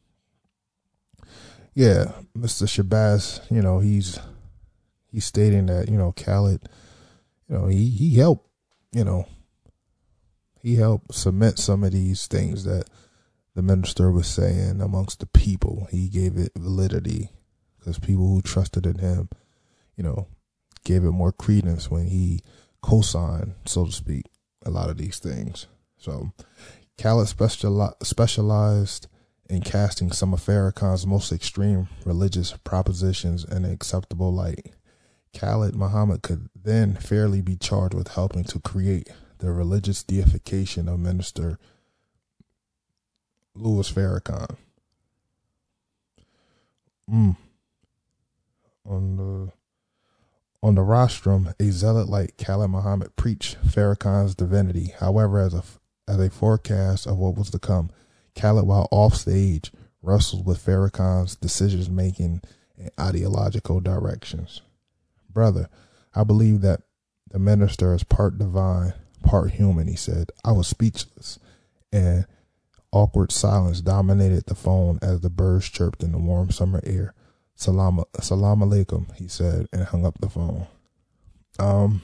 yeah, Mister Shabazz, you know, he's he's stating that, you know, Khaled, you know, he, he helped, you know, he helped cement some of these things that the minister was saying amongst the people. He gave it validity because people who trusted in him, you know, gave it more credence when he co-signed, so to speak, a lot of these things. So Khaled speciali- specialized in casting some of Farrakhan's most extreme religious propositions in an acceptable light. Khalid Muhammad could then fairly be charged with helping to create the religious deification of Minister Louis Farrakhan. Mm. On the on the rostrum, a zealot like Khalid Muhammad preached Farrakhan's divinity. However, as a as a forecast of what was to come, Khalid, while off stage, wrestled with Farrakhan's decision making and ideological directions. Brother, I believe that the minister is part divine, part human, he said. I was speechless, and awkward silence dominated the phone as the birds chirped in the warm summer air. Salam, salam alaikum, he said, and hung up the phone. Um,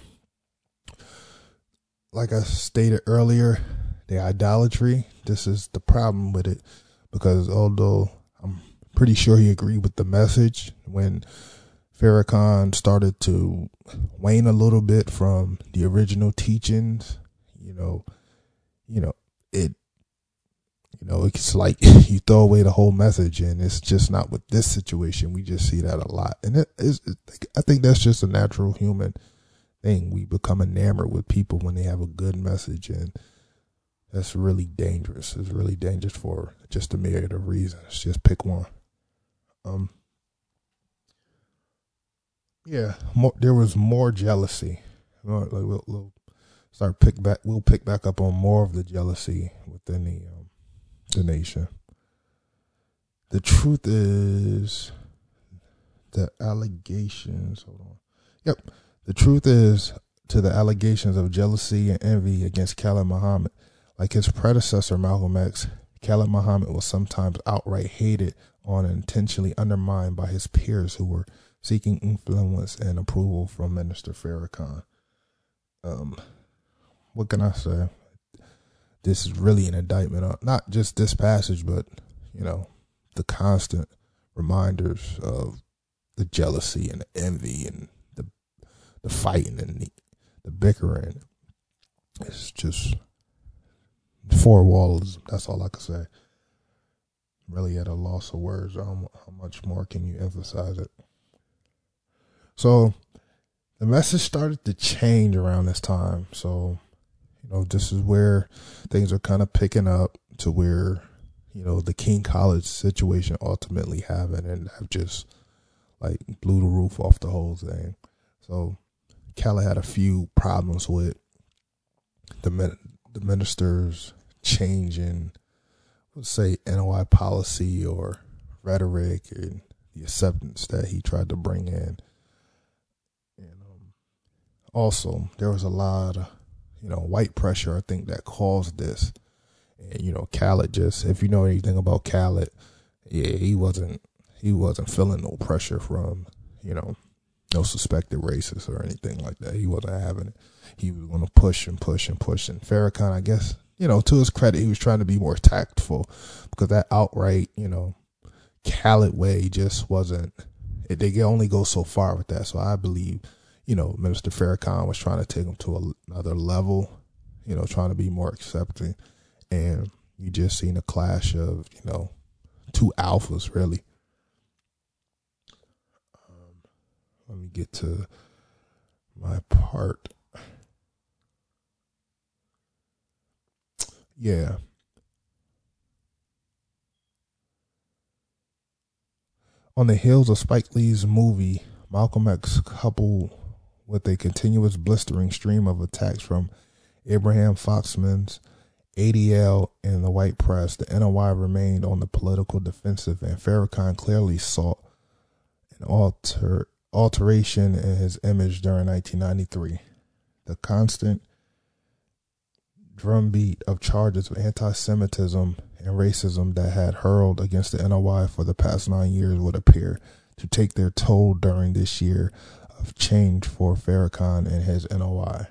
like I stated earlier, the idolatry, this is the problem with it, because although I'm pretty sure he agreed with the message, when Farrakhan started to wane a little bit from the original teachings, you know, you know, it, you know, it's like you throw away the whole message, and it's just not with this situation. We just see that a lot. And it is, I think that's just a natural human thing. We become enamored with people when they have a good message, and that's really dangerous. It's really dangerous for just a myriad of reasons. Just pick one. Um, yeah, more, there was more jealousy. Like we'll, we'll start pick back. We'll pick back up on more of the jealousy within the um, the nation. The truth is, the allegations. Hold on. Yep. The truth is, to the allegations of jealousy and envy against Khalid Muhammad, like his predecessor Malcolm X, Khalid Muhammad was sometimes outright hated on and intentionally undermined by his peers who were seeking influence and approval from Minister Farrakhan. Um, what can I say? This is really an indictment on not just this passage, but, you know, the constant reminders of the jealousy and the envy and the the fighting and the, the bickering. It's just four walls. That's all I can say. Really at a loss of words. How, how much more can you emphasize it? So the message started to change around this time. So, you know, this is where things are kind of picking up to where, you know, the King College situation ultimately happened and have just like blew the roof off the whole thing. So Khaled had a few problems with the the ministers changing, let's say, N O I policy or rhetoric and the acceptance that he tried to bring in. And um, also, there was a lot of, you know, white pressure, I think, that caused this. And, you know, Khaled just, if you know anything about Khaled, yeah, he wasn't, he wasn't feeling no pressure from, you know, no suspected racist or anything like that. He wasn't having it. He was going to push and push and push. And Farrakhan, I guess, you know, to his credit, he was trying to be more tactful, because that outright, you know, Khaled way just wasn't, it, they can only go so far with that. So I believe, you know, Minister Farrakhan was trying to take him to another level, you know, trying to be more accepting. And you just seen a clash of, you know, two alphas, really. Um, let me get to my part. Yeah. On the heels of Spike Lee's movie, Malcolm X, coupled with a continuous blistering stream of attacks from Abraham Foxman's A D L and the white press, the N O I remained on the political defensive, and Farrakhan clearly sought an alter, alteration in his image during nineteen ninety-three. The constant drumbeat of charges of anti-Semitism and racism that had hurled against the N O I for the past nine years would appear to take their toll during this year of change for Farrakhan and his N O I.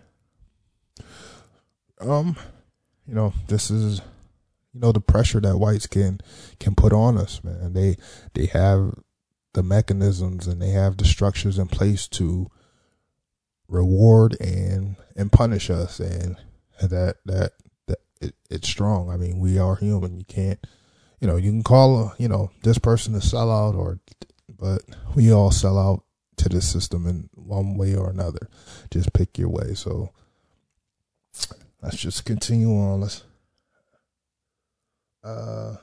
Um, you know, this is, you know, the pressure that whites can can put on us, man. They they have the mechanisms and they have the structures in place to reward and and punish us, and that that that it, it's strong. I mean, we are human. You can't, you know, you can call, you know, this person a sellout, or, but we all sell out to the system in one way or another. Just pick your way. So let's just continue on. Let's, uh,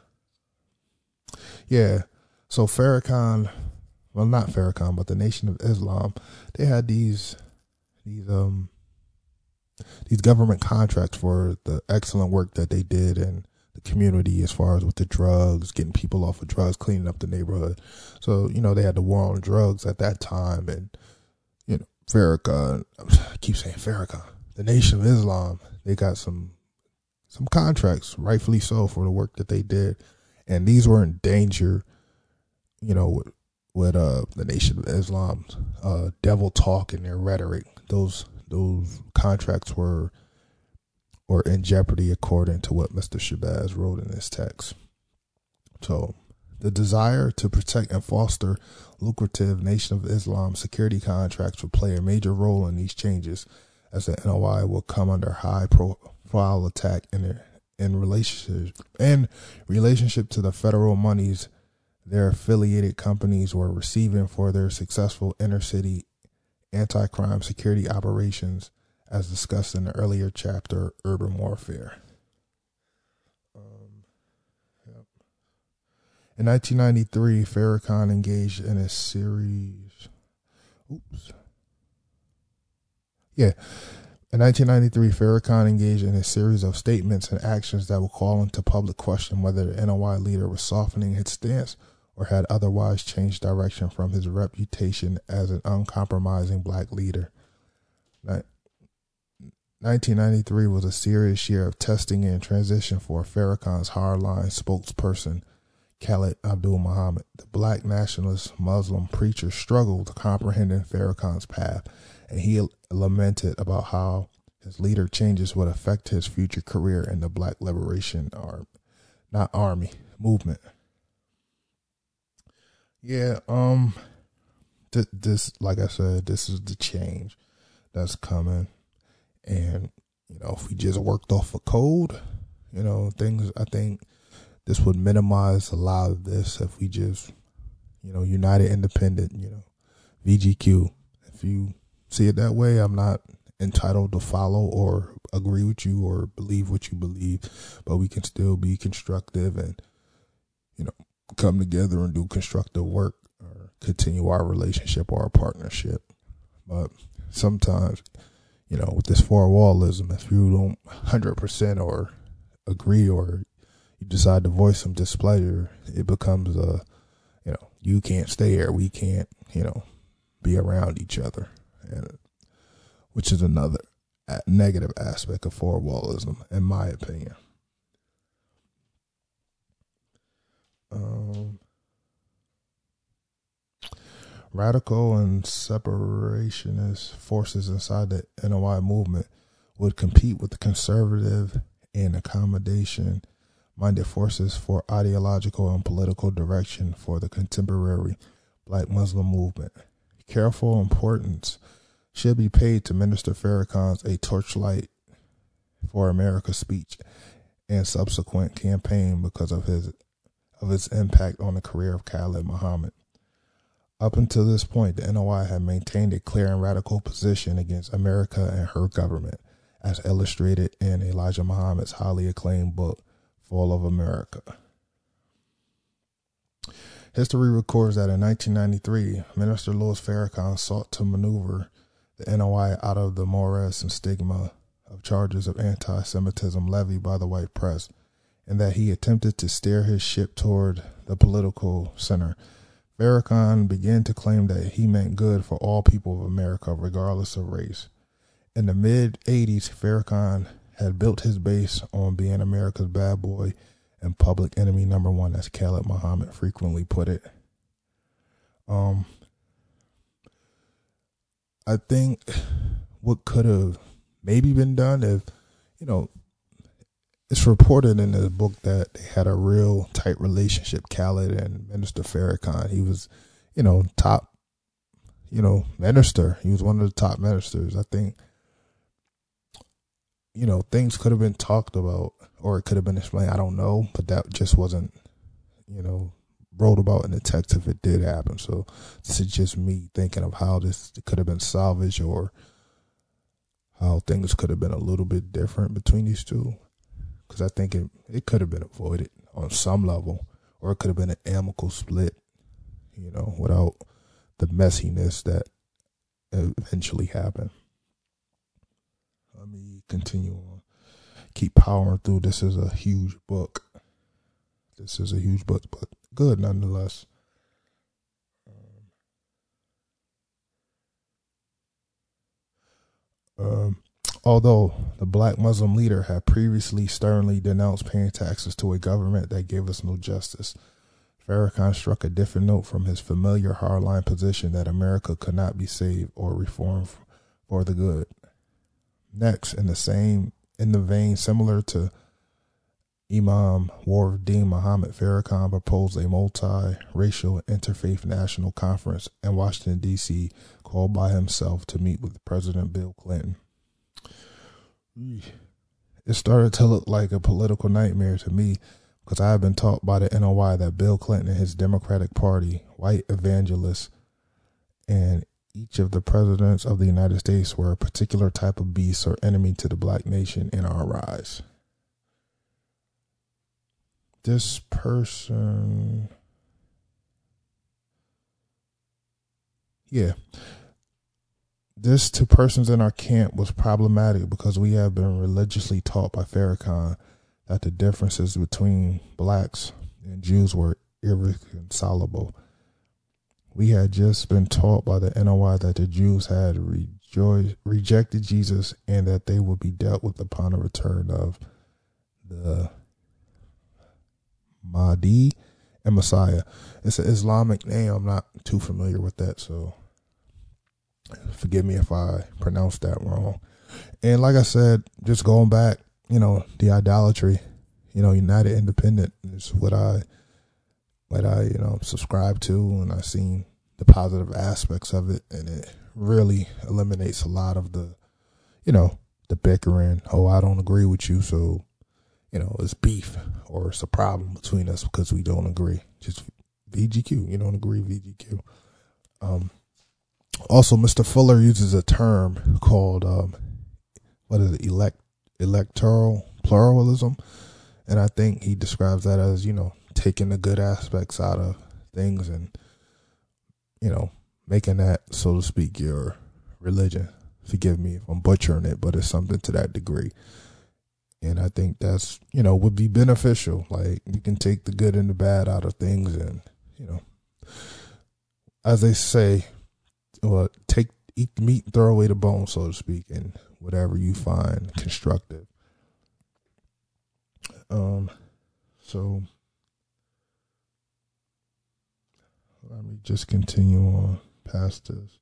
yeah. So Farrakhan, well, not Farrakhan, but the Nation of Islam, they had these, these, um, these government contracts for the excellent work that they did in the community as far as with the drugs, getting people off of drugs, cleaning up the neighborhood. So, you know, they had the war on drugs at that time, and, you know, Farrakhan, I keep saying Farrakhan, the Nation of Islam, they got some, some contracts, rightfully so, for the work that they did. And these were in danger, you know, with, with uh, the Nation of Islam's uh, devil talk and their rhetoric. Those those contracts were were in jeopardy, according to what Mister Shabazz wrote in his text. So the desire to protect and foster lucrative Nation of Islam security contracts would play a major role in these changes, as the N O I will come under high profile attack in their in relationship in relationship to the federal monies their affiliated companies were receiving for their successful inner city anti-crime security operations, as discussed in the earlier chapter, Urban Warfare. Um, yep. In nineteen ninety-three, Farrakhan engaged in a series. Oops. Yeah. In nineteen ninety-three, Farrakhan engaged in a series of statements and actions that would call into public question whether the N O I leader was softening his stance or had otherwise changed direction from his reputation as an uncompromising black leader. nineteen ninety-three was a serious year of testing and transition for Farrakhan's hardline spokesperson, Khalid Abdul Muhammad. The black nationalist Muslim preacher struggled comprehending Farrakhan's path, and he lamented about how his leader changes would affect his future career in the Black Liberation Army, not Army, movement. Yeah, um, th- this, like I said, this is the change that's coming. And, you know, if we just worked off a code, you know, things, I think this would minimize a lot of this if we just, you know, United Independent, you know, V G Q. If you see it that way, I'm not entitled to follow or agree with you or believe what you believe, but we can still be constructive and, you know, come together and do constructive work or continue our relationship or our partnership. But sometimes, you know, with this four-wallism, if you don't one hundred percent or agree or you decide to voice some displeasure, it becomes a, you know, you can't stay here, we can't, you know, be around each other, and which is another negative aspect of four-wallism, in my opinion. Um, radical and separationist forces inside the N O I movement would compete with the conservative and accommodation-minded forces for ideological and political direction for the contemporary Black Muslim movement. Careful importance should be paid to Minister Farrakhan's A Torchlight for America speech and subsequent campaign because of his of its impact on the career of Khalid Muhammad. Up until this point, the N O I had maintained a clear and radical position against America and her government, as illustrated in Elijah Muhammad's highly acclaimed book, Fall of America. History records that in nineteen ninety-three, Minister Louis Farrakhan sought to maneuver the N O I out of the morass and stigma of charges of anti-Semitism levied by the white press, and that he attempted to steer his ship toward the political center. Farrakhan began to claim that he meant good for all people of America, regardless of race. In the mid-eighties, Farrakhan had built his base on being America's bad boy and public enemy number one, as Khalid Muhammad frequently put it. Um, I think what could have maybe been done if, you know, it's reported in the book that they had a real tight relationship, Khalid and Minister Farrakhan. He was, you know, top, you know, minister. He was one of the top ministers. I think, you know, things could have been talked about, or it could have been explained. I don't know, but that just wasn't, you know, wrote about in the text if it did happen. So this is just me thinking of how this could have been salvaged, or how things could have been a little bit different between these two. Because I think it, it could have been avoided on some level, or it could have been an amicable split, you know, without the messiness that eventually happened. Let me continue on. Keep powering through. This is a huge book. This is a huge book, but good nonetheless. Um, um Although the black Muslim leader had previously sternly denounced paying taxes to a government that gave us no justice, Farrakhan struck a different note from his familiar hardline position that America could not be saved or reformed for the good. Next, in the same in the vein similar to Imam Wardeen Muhammad, Farrakhan proposed a multi-racial interfaith national conference in Washington, D C, called by himself to meet with President Bill Clinton. It started to look like a political nightmare to me, because I have been taught by the N O I that Bill Clinton and his Democratic Party, white evangelists, and each of the presidents of the United States were a particular type of beast or enemy to the black nation in our eyes. This person, yeah. This to persons in our camp was problematic because we have been religiously taught by Farrakhan that the differences between blacks and Jews were irreconcilable. We had just been taught by the N O I that the Jews had rejoiced, rejected Jesus, and that they would be dealt with upon the return of the Mahdi and Messiah. It's an Islamic name. I'm not too familiar with that, so forgive me if I pronounced that wrong. And like I said, just going back, you know, the idolatry, you know, United Independent is what I, what I, you know, subscribe to, and I've seen the positive aspects of it, and it really eliminates a lot of the, you know, the bickering. Oh, I don't agree with you, so, you know, it's beef or it's a problem between us because we don't agree. Just V G Q, you don't agree, V G Q. Um, Also, Mister Fuller uses a term called, um, what is it, elect, electoral pluralism. And I think he describes that as, you know, taking the good aspects out of things and, you know, making that, so to speak, your religion. Forgive me if I'm butchering it, but it's something to that degree. And I think that's, you know, would be beneficial. Like, you can take the good and the bad out of things and, you know, as they say, well, take, eat the meat and throw away the bone, so to speak, and whatever you find constructive. Um, so let me just continue on past this.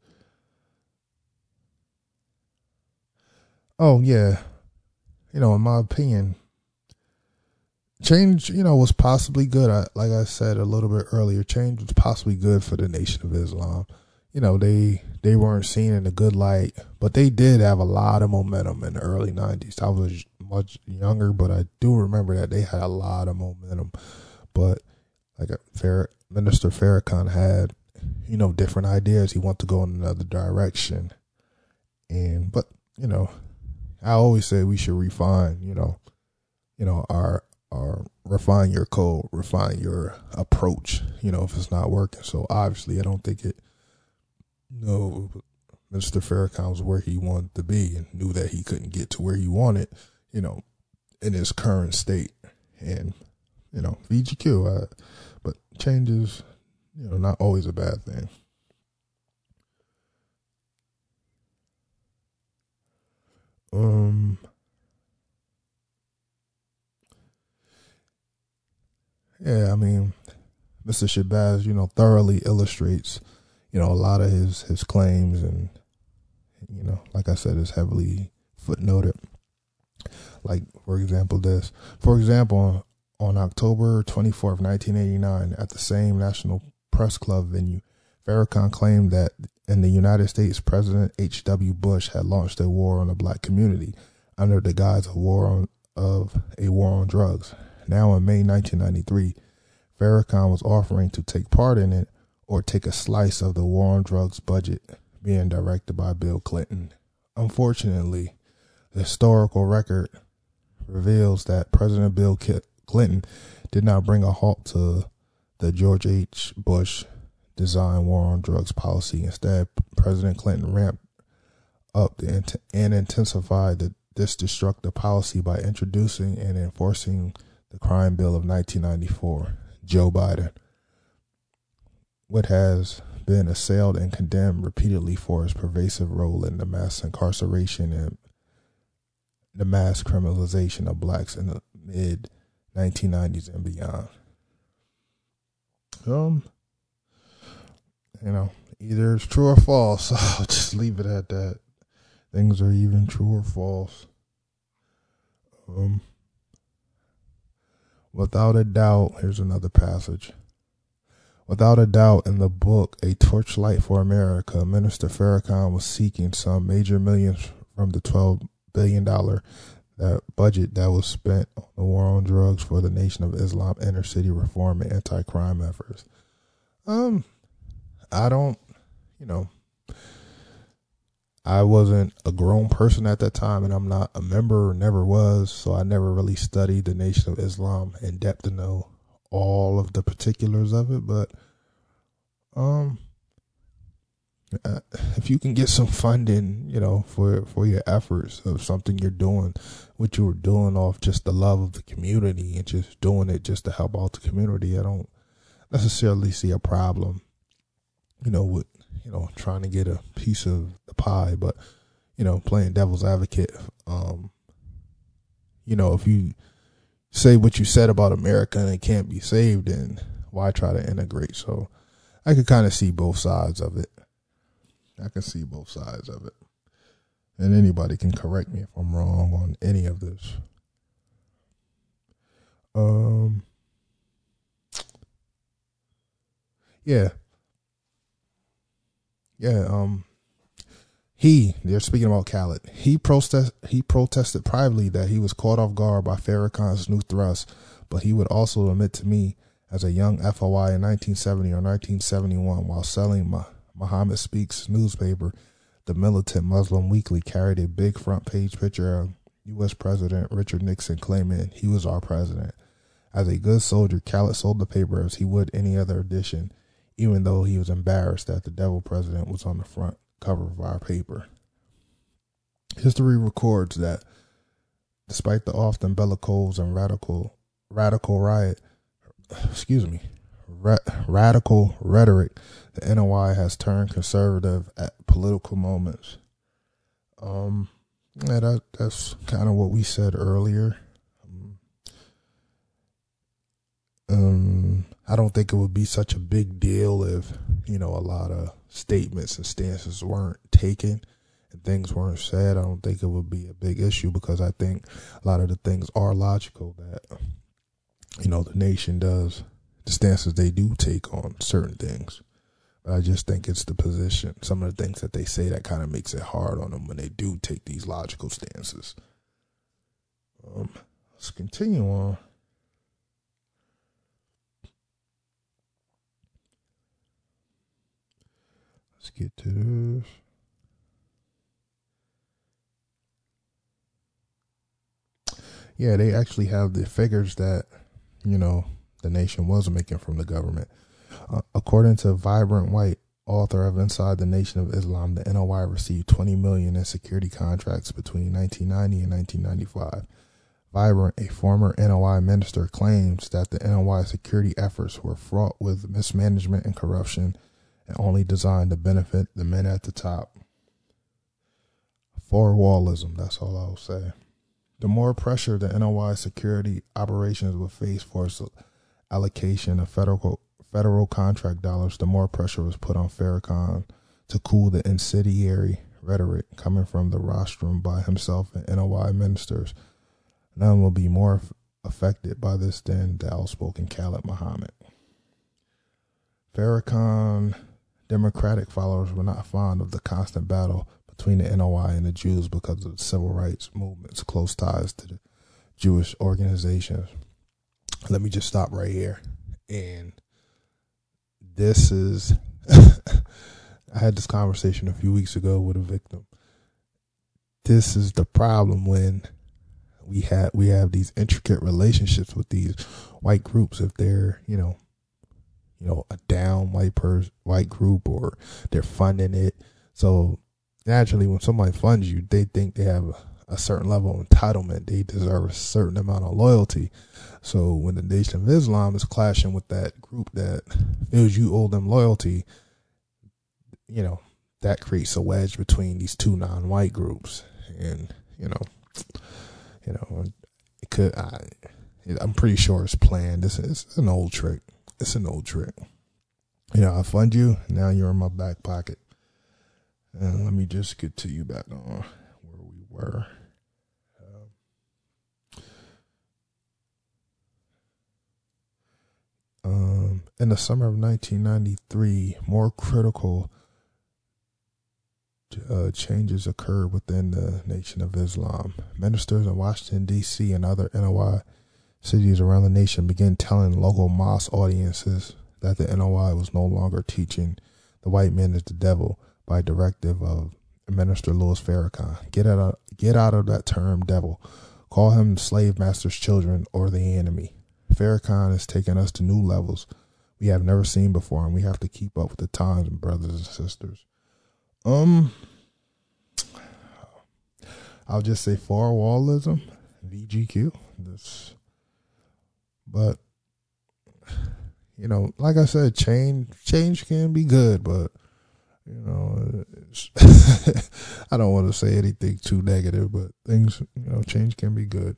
Oh, yeah. You know, in my opinion, change, you know, was possibly good. I, like I said a little bit earlier, change was possibly good for the Nation of Islam. You know, they they weren't seen in a good light, but they did have a lot of momentum in the early nineties. I was much younger, but I do remember that they had a lot of momentum. But like a Fair, Minister Farrakhan had, you know, different ideas. He wanted to go in another direction. And, but, you know, I always say we should refine, you know, you know, our, our, refine your code, refine your approach, you know, if it's not working. So obviously I don't think it, no, Mister Farrakhan was where he wanted to be and knew that he couldn't get to where he wanted, you know, in his current state. And, you know, V G Q, uh, but change is, you know, not always a bad thing. Um, yeah, I mean, Mister Shabazz, you know, thoroughly illustrates, you know, a lot of his, his claims, and, you know, like I said, is heavily footnoted. Like, for example, this, for example, on October twenty-fourth, nineteen eighty-nine, at the same National Press Club venue, Farrakhan claimed that in the United States, President H W Bush had launched a war on the black community under the guise of war on, of a war on drugs. Now in May nineteen ninety-three, Farrakhan was offering to take part in it or take a slice of the war on drugs budget being directed by Bill Clinton. Unfortunately, the historical record reveals that President Bill Clinton did not bring a halt to the George H. Bush designed war on drugs policy. Instead, President Clinton ramped up the, and intensified the, this destructive policy by introducing and enforcing the crime bill of nineteen ninety-four. Joe Biden, what has been assailed and condemned repeatedly for his pervasive role in the mass incarceration and the mass criminalization of blacks in the mid nineteen nineties and beyond. Um, you know, either it's true or false. I'll just leave it at that. Things are even true or false. Um, without a doubt, here's another passage. Without a doubt, in the book, A Torchlight for America, Minister Farrakhan was seeking some major millions from the twelve billion dollars that budget that was spent on the war on drugs for the Nation of Islam inner city reform and anti-crime efforts. Um, I don't, you know, I wasn't a grown person at that time, and I'm not a member, never was, so I never really studied the Nation of Islam in depth to know all of the particulars of it. But um, uh, if you can get some funding, you know, for for your efforts of something you're doing, what you were doing off just the love of the community and just doing it just to help out the community, I don't necessarily see a problem, you know, with, you know, trying to get a piece of the pie. But, you know, playing devil's advocate, um, you know, if you say what you said about America and it can't be saved, then why try to integrate? So I could kind of see both sides of it. I can see both sides of it. And anybody can correct me if I'm wrong on any of this. Um, yeah. Yeah, um, he, they're speaking about Khaled. He protest, he protested privately that he was caught off guard by Farrakhan's new thrust, but he would also admit to me as a young F O I in nineteen seventy or nineteen seventy-one while selling my Muhammad Speaks newspaper, the Militant Muslim Weekly carried a big front page picture of U S President Richard Nixon claiming he was our president. As a good soldier, Khaled sold the paper as he would any other edition, even though he was embarrassed that the devil president was on the front cover of our paper. History records that despite the often bellicose and radical radical riot, excuse me, ra- radical rhetoric, the N O I has turned conservative at political moments. Um, yeah, that, that's kind of what we said earlier. Um, I don't think it would be such a big deal if, you know, a lot of statements and stances weren't taken and things weren't said. I don't think it would be a big issue because I think a lot of the things are logical that, you know, the nation does, the stances they do take on certain things. But I just think it's the position, some of the things that they say that kind of makes it hard on them when they do take these logical stances. Um, let's continue on. Let's get to this. Yeah, they actually have the figures that, you know, the nation was making from the government. Uh, according to Vibrant White, author of Inside the Nation of Islam, the N O I received twenty million dollars in security contracts between nineteen ninety and nineteen ninety-five. Vibrant, a former N O I minister, claims that the N O I security efforts were fraught with mismanagement and corruption and only designed to benefit the men at the top. Four-wallism, that's all I'll say. The more pressure the N O I security operations would face for its allocation of federal federal contract dollars, the more pressure was put on Farrakhan to cool the incendiary rhetoric coming from the rostrum by himself and N O I ministers. None will be more affected by this than the outspoken Khalid Muhammad. Farrakhan Democratic followers were not fond of the constant battle between the N O I and the Jews because of the civil rights movement's close ties to the Jewish organizations. Let me just stop right here. And this is, I had this conversation a few weeks ago with a victim. This is the problem when we have, we have these intricate relationships with these white groups. If they're, you know, you know, a down white person, white group, or they're funding it. So naturally, when somebody funds you, they think they have a, a certain level of entitlement. They deserve a certain amount of loyalty. So when the Nation of Islam is clashing with that group that feels you owe them loyalty, you know, that creates a wedge between these two non-white groups. And, you know, you know, it could, I, I'm pretty sure it's planned. This is an old trick. It's an old trick. You know, I fund you. Now you're in my back pocket. And let me just get to you back on where we were. Um, in the summer of nineteen ninety-three, more critical uh, changes occurred within the Nation of Islam. Ministers in Washington, D C and other N O I cities around the nation began telling local mosque audiences that the N O I was no longer teaching the white man is the devil by directive of Minister Louis Farrakhan. Get out of, get out of that term devil. Call him slave master's children or the enemy. Farrakhan is taking us to new levels we have never seen before, and we have to keep up with the times, brothers and sisters. Um, I'll just say four-wallism, V G Q. This, but you know, like I said, change change can be good, but you know, I don't want to say anything too negative, but things, you know, change can be good.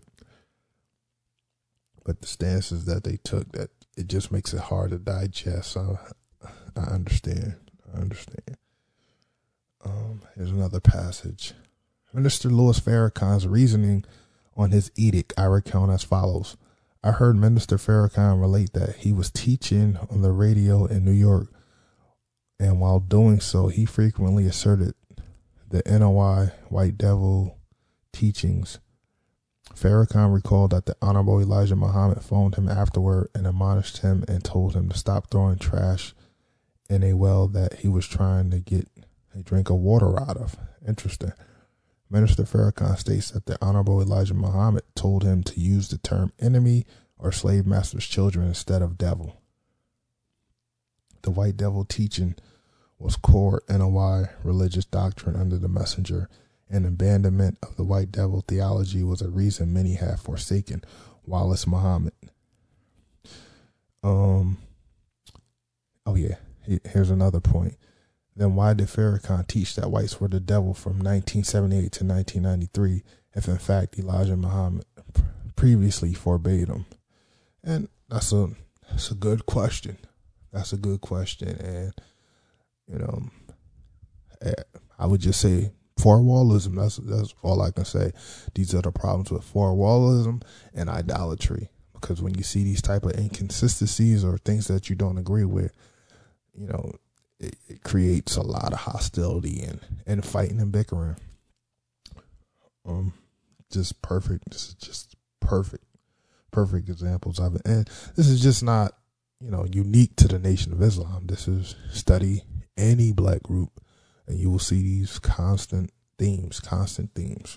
But the stances that they took, that it just makes it hard to digest. So I understand. I understand. Um, here's another passage. Minister Louis Farrakhan's reasoning on his edict I recount as follows. I heard Minister Farrakhan relate that he was teaching on the radio in New York, and while doing so, he frequently asserted the N O I White Devil teachings. Farrakhan recalled that the Honorable Elijah Muhammad phoned him afterward and admonished him and told him to stop throwing trash in a well that he was trying to get a drink of water out of. Interesting. Minister Farrakhan states that the Honorable Elijah Muhammad told him to use the term enemy or slave master's children instead of devil. The white devil teaching was core N O I religious doctrine under the messenger, and abandonment of the white devil theology was a reason many have forsaken Wallace Muhammad. Um. Oh yeah, here's another point. Then why did Farrakhan teach that whites were the devil from nineteen seventy-eight to nineteen ninety-three if in fact Elijah Muhammad previously forbade him? And that's a that's a good question. That's a good question. And, you know, I would just say four-wallism. That's, that's all I can say. These are the problems with four-wallism and idolatry. Because when you see these type of inconsistencies or things that you don't agree with, you know, it, it creates a lot of hostility and, and fighting and bickering. Um, just perfect. This is just perfect, perfect examples of it. And this is just not, you know, unique to the Nation of Islam. This is study any black group And you will see these constant themes, constant themes.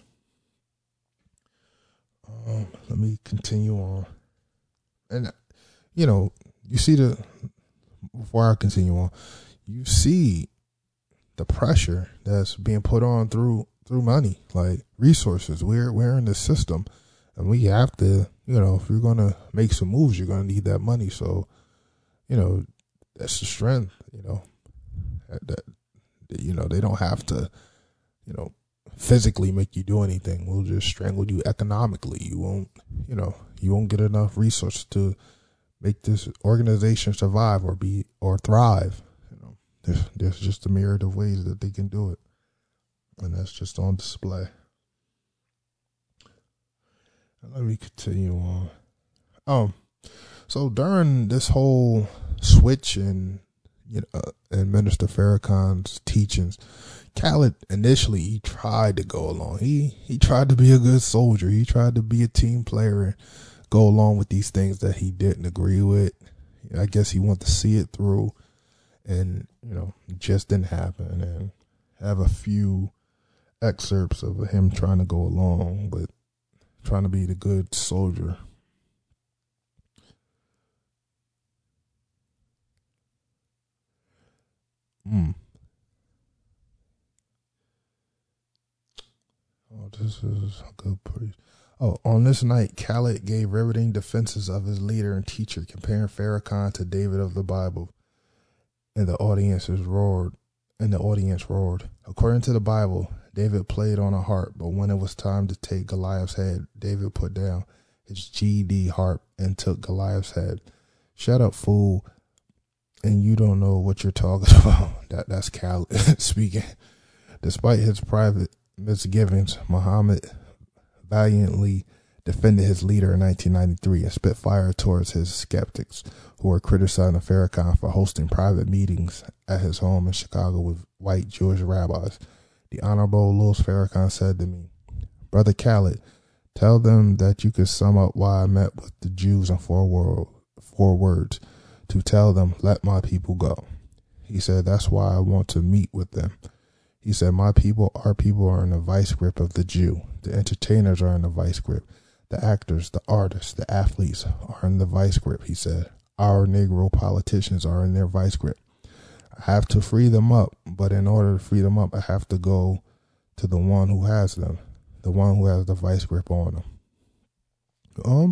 Um, let me continue on. And, you know, you see the, before I continue on, you see the pressure that's being put on through, through money, like resources. We're, we're in the system, and we have to, you know, if you're going to make some moves, you're going to need that money. So, you know, that's the strength, you know, that, that you know, they don't have to, you know, physically make you do anything. We'll just strangle you economically. You won't, you know, you won't get enough resources to make this organization survive or be, or thrive. You know, there's, there's just a myriad of ways that they can do it. And that's just on display. And let me continue on. Um, so during this whole switch in, you know, uh, and Minister Farrakhan's teachings, Khaled initially he tried to go along. He he tried to be a good soldier. He tried to be a team player and go along with these things that he didn't agree with. I guess he wanted to see it through, and you know, it just didn't happen. And have a few excerpts of him trying to go along, but trying to be the good soldier. Hmm. Oh, this is a good place. Oh, on this night, Khaled gave riveting defenses of his leader and teacher, comparing Farrakhan to David of the Bible, and the audience roared. And the audience roared. According to the Bible, David played on a harp, but when it was time to take Goliath's head, David put down his G D harp and took Goliath's head. Shut up, fool. And you don't know what you're talking about. That that's Khaled speaking. Despite his private misgivings, Muhammad valiantly defended his leader in nineteen ninety-three and spit fire towards his skeptics who were criticizing Farrakhan for hosting private meetings at his home in Chicago with white Jewish rabbis. The Honorable Louis Farrakhan said to me, "Brother Khaled, tell them that you could sum up why I met with the Jews in four, world, four words. To tell them, let my people go." He said, "That's why I want to meet with them." He said, "My people, our people are in the vice grip of the Jew. The entertainers are in the vice grip. The actors, the artists, the athletes are in the vice grip," he said. "Our Negro politicians are in their vice grip. I have to free them up, but in order to free them up, I have to go to the one who has them, the one who has the vice grip on them." Um,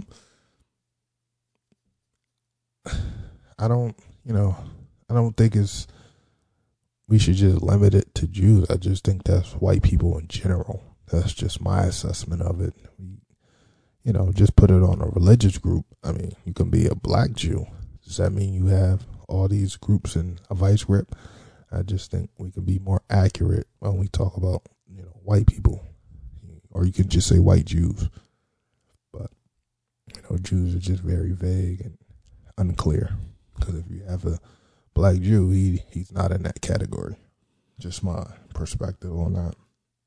I don't, you know, I don't think it's, we should just limit it to Jews. I just think that's white people in general. That's just my assessment of it. We, you know, just put it on a religious group. I mean, you can be a black Jew. Does that mean you have all these groups in a vice grip? I just think we can be more accurate when we talk about, you know, white people. Or you can just say white Jews. But, you know, Jews are just very vague and unclear. Because if you have a black Jew, he he's not in that category. Just my perspective on that.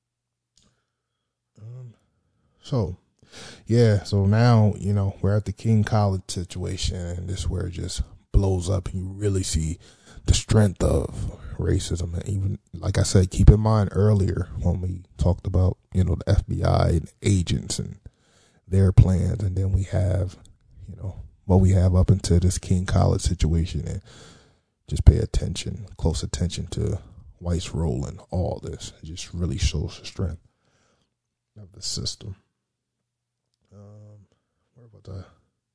Um, so, yeah, so now, you know, we're at the King Khaled situation, and this is where it just blows up, and you really see the strength of racism. And even, like I said, keep in mind earlier when we talked about, you know, the F B I and agents and their plans, and then we have, you know, what we have up into this King Khaled situation, and just pay attention, close attention to White's role in all this. It just really shows the strength of the system. Um, where about that?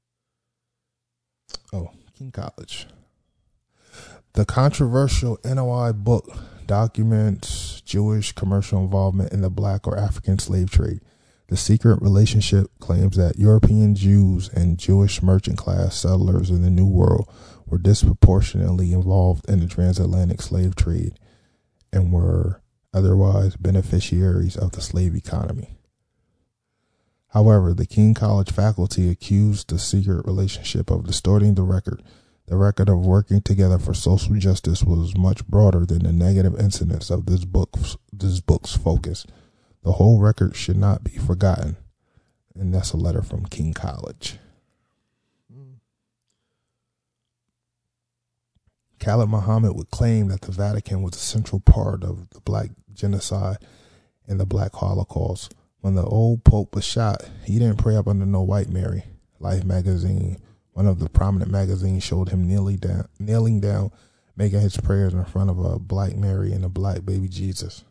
Oh, King College. The controversial N O I book documents Jewish commercial involvement in the black or African slave trade. The secret relationship claims that European Jews and Jewish merchant class settlers in the New World were disproportionately involved in the transatlantic slave trade and were otherwise beneficiaries of the slave economy. However, the King College faculty accused the secret relationship of distorting the record. The record of working together for social justice was much broader than the negative incidents of this book's, this book's focus. The whole record should not be forgotten. And that's a letter from King College. Khalid Muhammad would claim that the Vatican was a central part of the black genocide and the black Holocaust. When the old Pope was shot, he didn't pray up under no White Mary. Life magazine, one of the prominent magazines, showed him kneeling down, kneeling down, making his prayers in front of a black Mary and a black baby Jesus.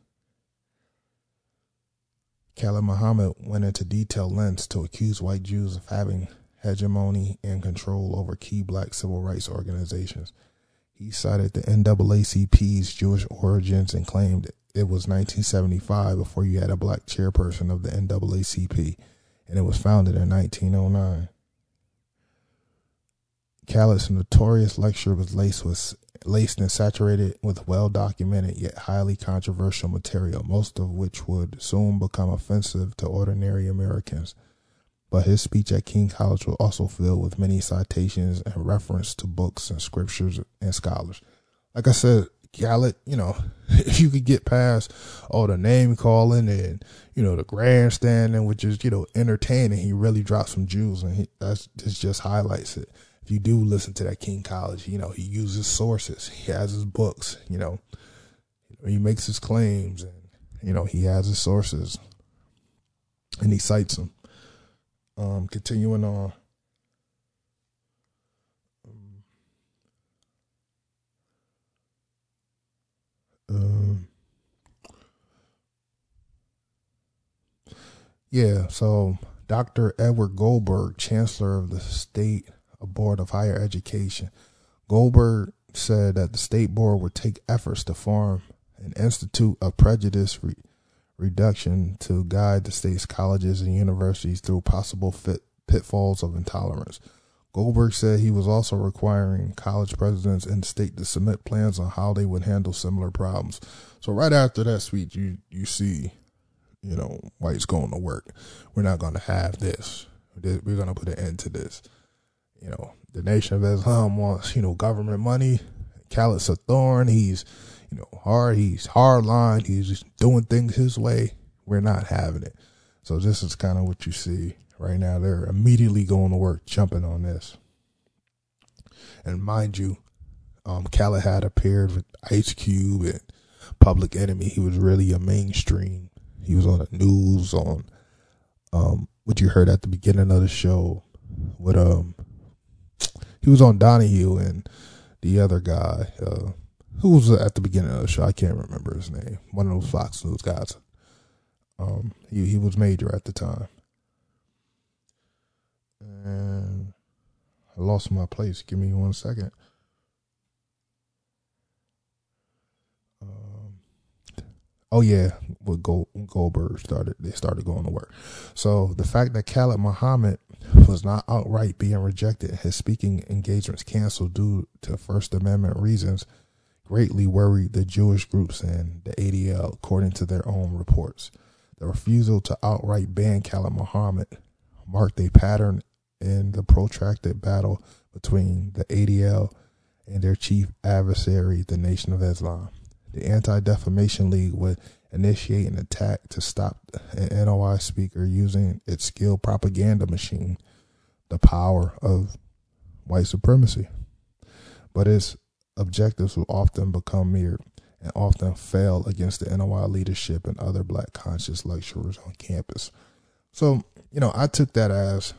Khalid Muhammad went into detailed lengths to accuse white Jews of having hegemony and control over key black civil rights organizations. He cited the N double A C P's Jewish origins and claimed it was nineteen seventy-five before you had a black chairperson of the N double A C P, and it was founded in nineteen oh nine. Khaled's notorious lecture was laced with laced and saturated with well-documented yet highly controversial material, most of which would soon become offensive to ordinary Americans. But his speech at King College was also filled with many citations and reference to books and scriptures and scholars. Like I said, Khaled, you know, if you could get past all the name calling and, you know, the grandstanding, which is, you know, entertaining, he really dropped some jewels, and he, that's this just highlights it. If you do listen to that King College, you know, he uses sources. He has his books, you know, he makes his claims, and, you know, he has his sources and he cites them. Um, continuing on. Um, yeah, so Doctor Edward Goldberg, Chancellor of the State Board of Higher Education. Goldberg said that the state board would take efforts to form an institute of prejudice re- reduction to guide the state's colleges and universities through possible fit, pitfalls of intolerance. Goldberg said he was also requiring college presidents in the state to submit plans on how they would handle similar problems. So right after that speech, you, you see, you know, whites going to work. We're not going to have this. We're going to put an end to this. You know, the Nation of Islam wants, you know, government money. Khaled's a thorn. He's, you know, hard. He's hard line. He's just doing things his way. We're not having it. So this is kind of what you see right now. They're immediately going to work, jumping on this. And mind you, um, Khaled had appeared with Ice Cube and Public Enemy. He was really a mainstream. He was on the news, on um, what you heard at the beginning of the show with um. He was on Donahue and the other guy, uh, who was at the beginning of the show. I can't remember his name. One of those Fox News guys. Um, he he was major at the time. And I lost my place. Give me one second. Um, oh yeah, with Gold, Goldberg started, they started going to work. So the fact that Khalid Muhammad was not outright being rejected, his speaking engagements canceled due to First Amendment reasons, greatly worried the Jewish groups and the A D L, according to their own reports. The refusal to outright ban Khalid Muhammad marked a pattern in the protracted battle between the A D L and their chief adversary, the Nation of Islam. The Anti-Defamation League would initiate an attack to stop an N O I speaker using its skilled propaganda machine, the power of white supremacy. But its objectives will often become mirrored and often fail against the N O I leadership and other black conscious lecturers on campus. So, you know, I took that as,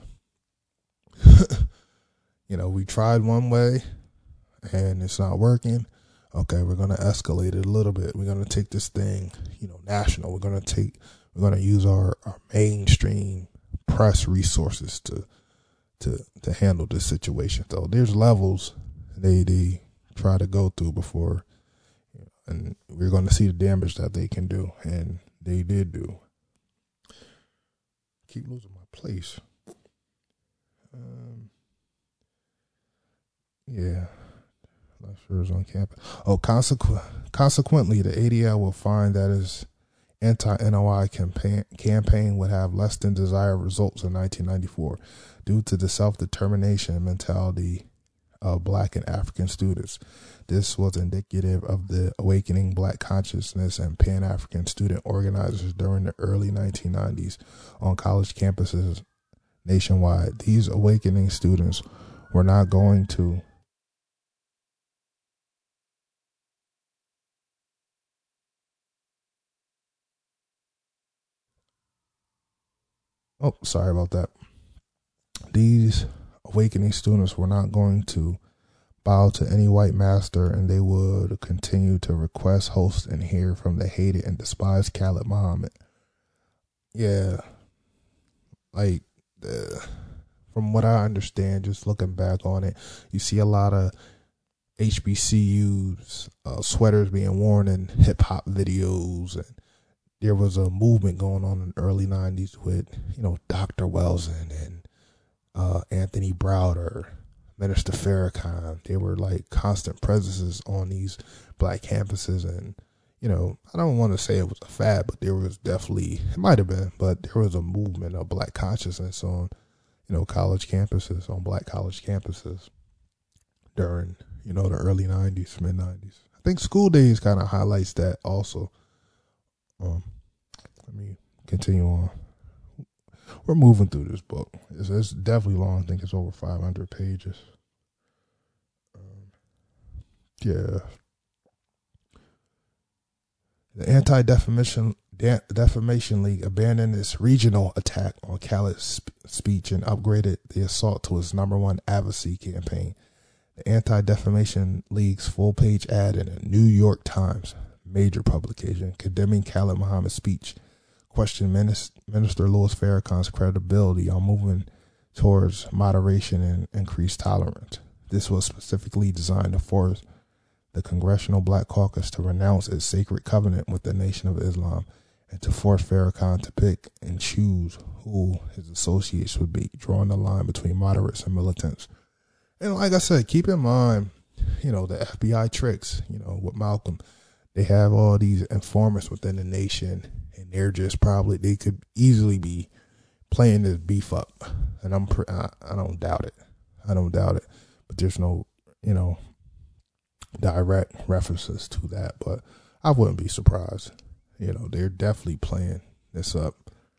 you know, we tried one way and it's not working. Okay, we're going to escalate it a little bit. We're going to take this thing, you know, national. We're going to take, we're going to use our, our mainstream press resources to, to, to handle this situation. So there's levels they, they try to go through before, you know, and we're going to see the damage that they can do. And they did do. Keep losing my place. Um, yeah. Lecturers on campus. Oh, consequ- consequently, the A D L will find that its anti-N O I campaign, campaign would have less than desired results in nineteen ninety-four due to the self-determination mentality of black and African students. This was indicative of the awakening black consciousness and Pan-African student organizers during the early nineteen nineties on college campuses nationwide. These awakening students were not going to Oh, sorry about that. These awakening students were not going to bow to any white master, and they would continue to request, host, and hear from the hated and despised Khalid Muhammad. Yeah, like, uh, from what I understand, just looking back on it, you see a lot of H B C U's uh, sweaters being worn in hip hop videos, and there was a movement going on in the early nineties with, you know, Doctor Welson and uh, Anthony Browder, Minister Farrakhan. They were like constant presences on these black campuses, and, you know, I don't want to say it was a fad, but there was definitely, it might have been, but there was a movement of black consciousness on, you know, college campuses, on black college campuses during, you know, the early nineties, mid nineties. I think School Days kind of highlights that also. Um, let me continue on. We're moving through this book. It's, it's definitely long. I think it's over five hundred pages. Um, yeah. The Anti-Defamation De- Defamation League abandoned its regional attack on Khaled's sp- speech and upgraded the assault to its number one advocacy campaign. The Anti-Defamation League's full-page ad in the New York Times, major publication, condemning Khalid Muhammad's speech, questioned Minister Louis Farrakhan's credibility on moving towards moderation and increased tolerance. This was specifically designed to force the Congressional Black Caucus to renounce its sacred covenant with the Nation of Islam and to force Farrakhan to pick and choose who his associates would be, drawing the line between moderates and militants. And like I said, keep in mind, you know, the F B I tricks, you know, with Malcolm. They have all these informants within the nation, and they're just probably, they could easily be playing this beef up. And I'm, I, I don't doubt it. I don't doubt it. But there's no, you know, direct references to that. But I wouldn't be surprised. You know, they're definitely playing this up.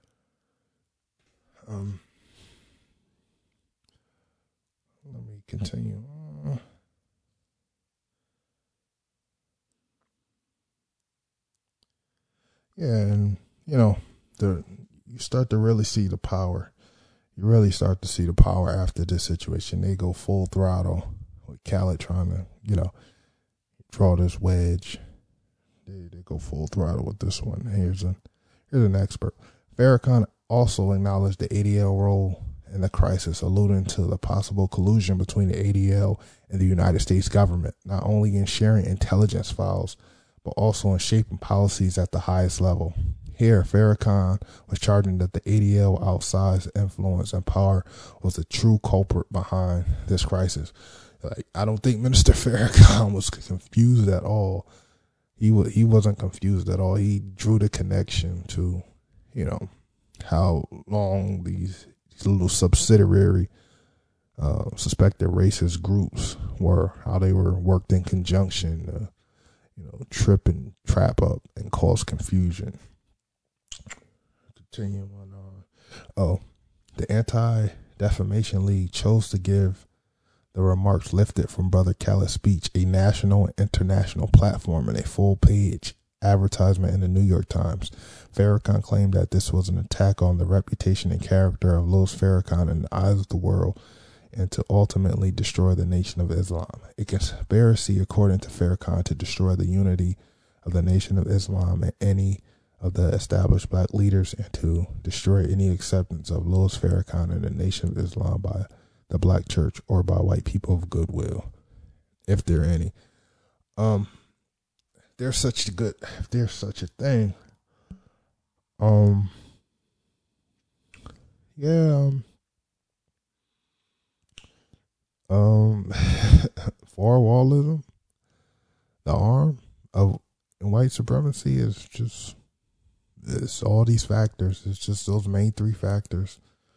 Um, let me continue. Uh, Yeah, and, you know, the you start to really see the power. You really start to see the power after this situation. They go full throttle with Khaled trying to, you know, draw this wedge. They they go full throttle with this one. Here's a here's an expert. Farrakhan also acknowledged the A D L role in the crisis, alluding to the possible collusion between the A D L and the United States government, not only in sharing intelligence files, but also in shaping policies at the highest level. Here, Farrakhan was charging that the A D L outsized influence and power was the true culprit behind this crisis. Like, I don't think Minister Farrakhan was confused at all. He was, he wasn't confused at all. He drew the connection to, you know, how long these, these little subsidiary uh, suspected racist groups were, how they were worked in conjunction to, you know, trip and trap up and cause confusion. Continue on. Uh, oh, the Anti-Defamation League chose to give the remarks lifted from Brother Khaled's speech a national and international platform in a full-page advertisement in the New York Times. Farrakhan claimed that this was an attack on the reputation and character of Louis Farrakhan in the eyes of the world, and to ultimately destroy the Nation of Islam. A conspiracy, according to Farrakhan, to destroy the unity of the Nation of Islam and any of the established black leaders, and to destroy any acceptance of Louis Farrakhan and the Nation of Islam by the black church or by white people of goodwill, if there are any. Um, there's such a good, if there's such a thing. Um, yeah, um, Um, Farwallism, the arm of white supremacy is just, it's all these factors. It's just those main three factors.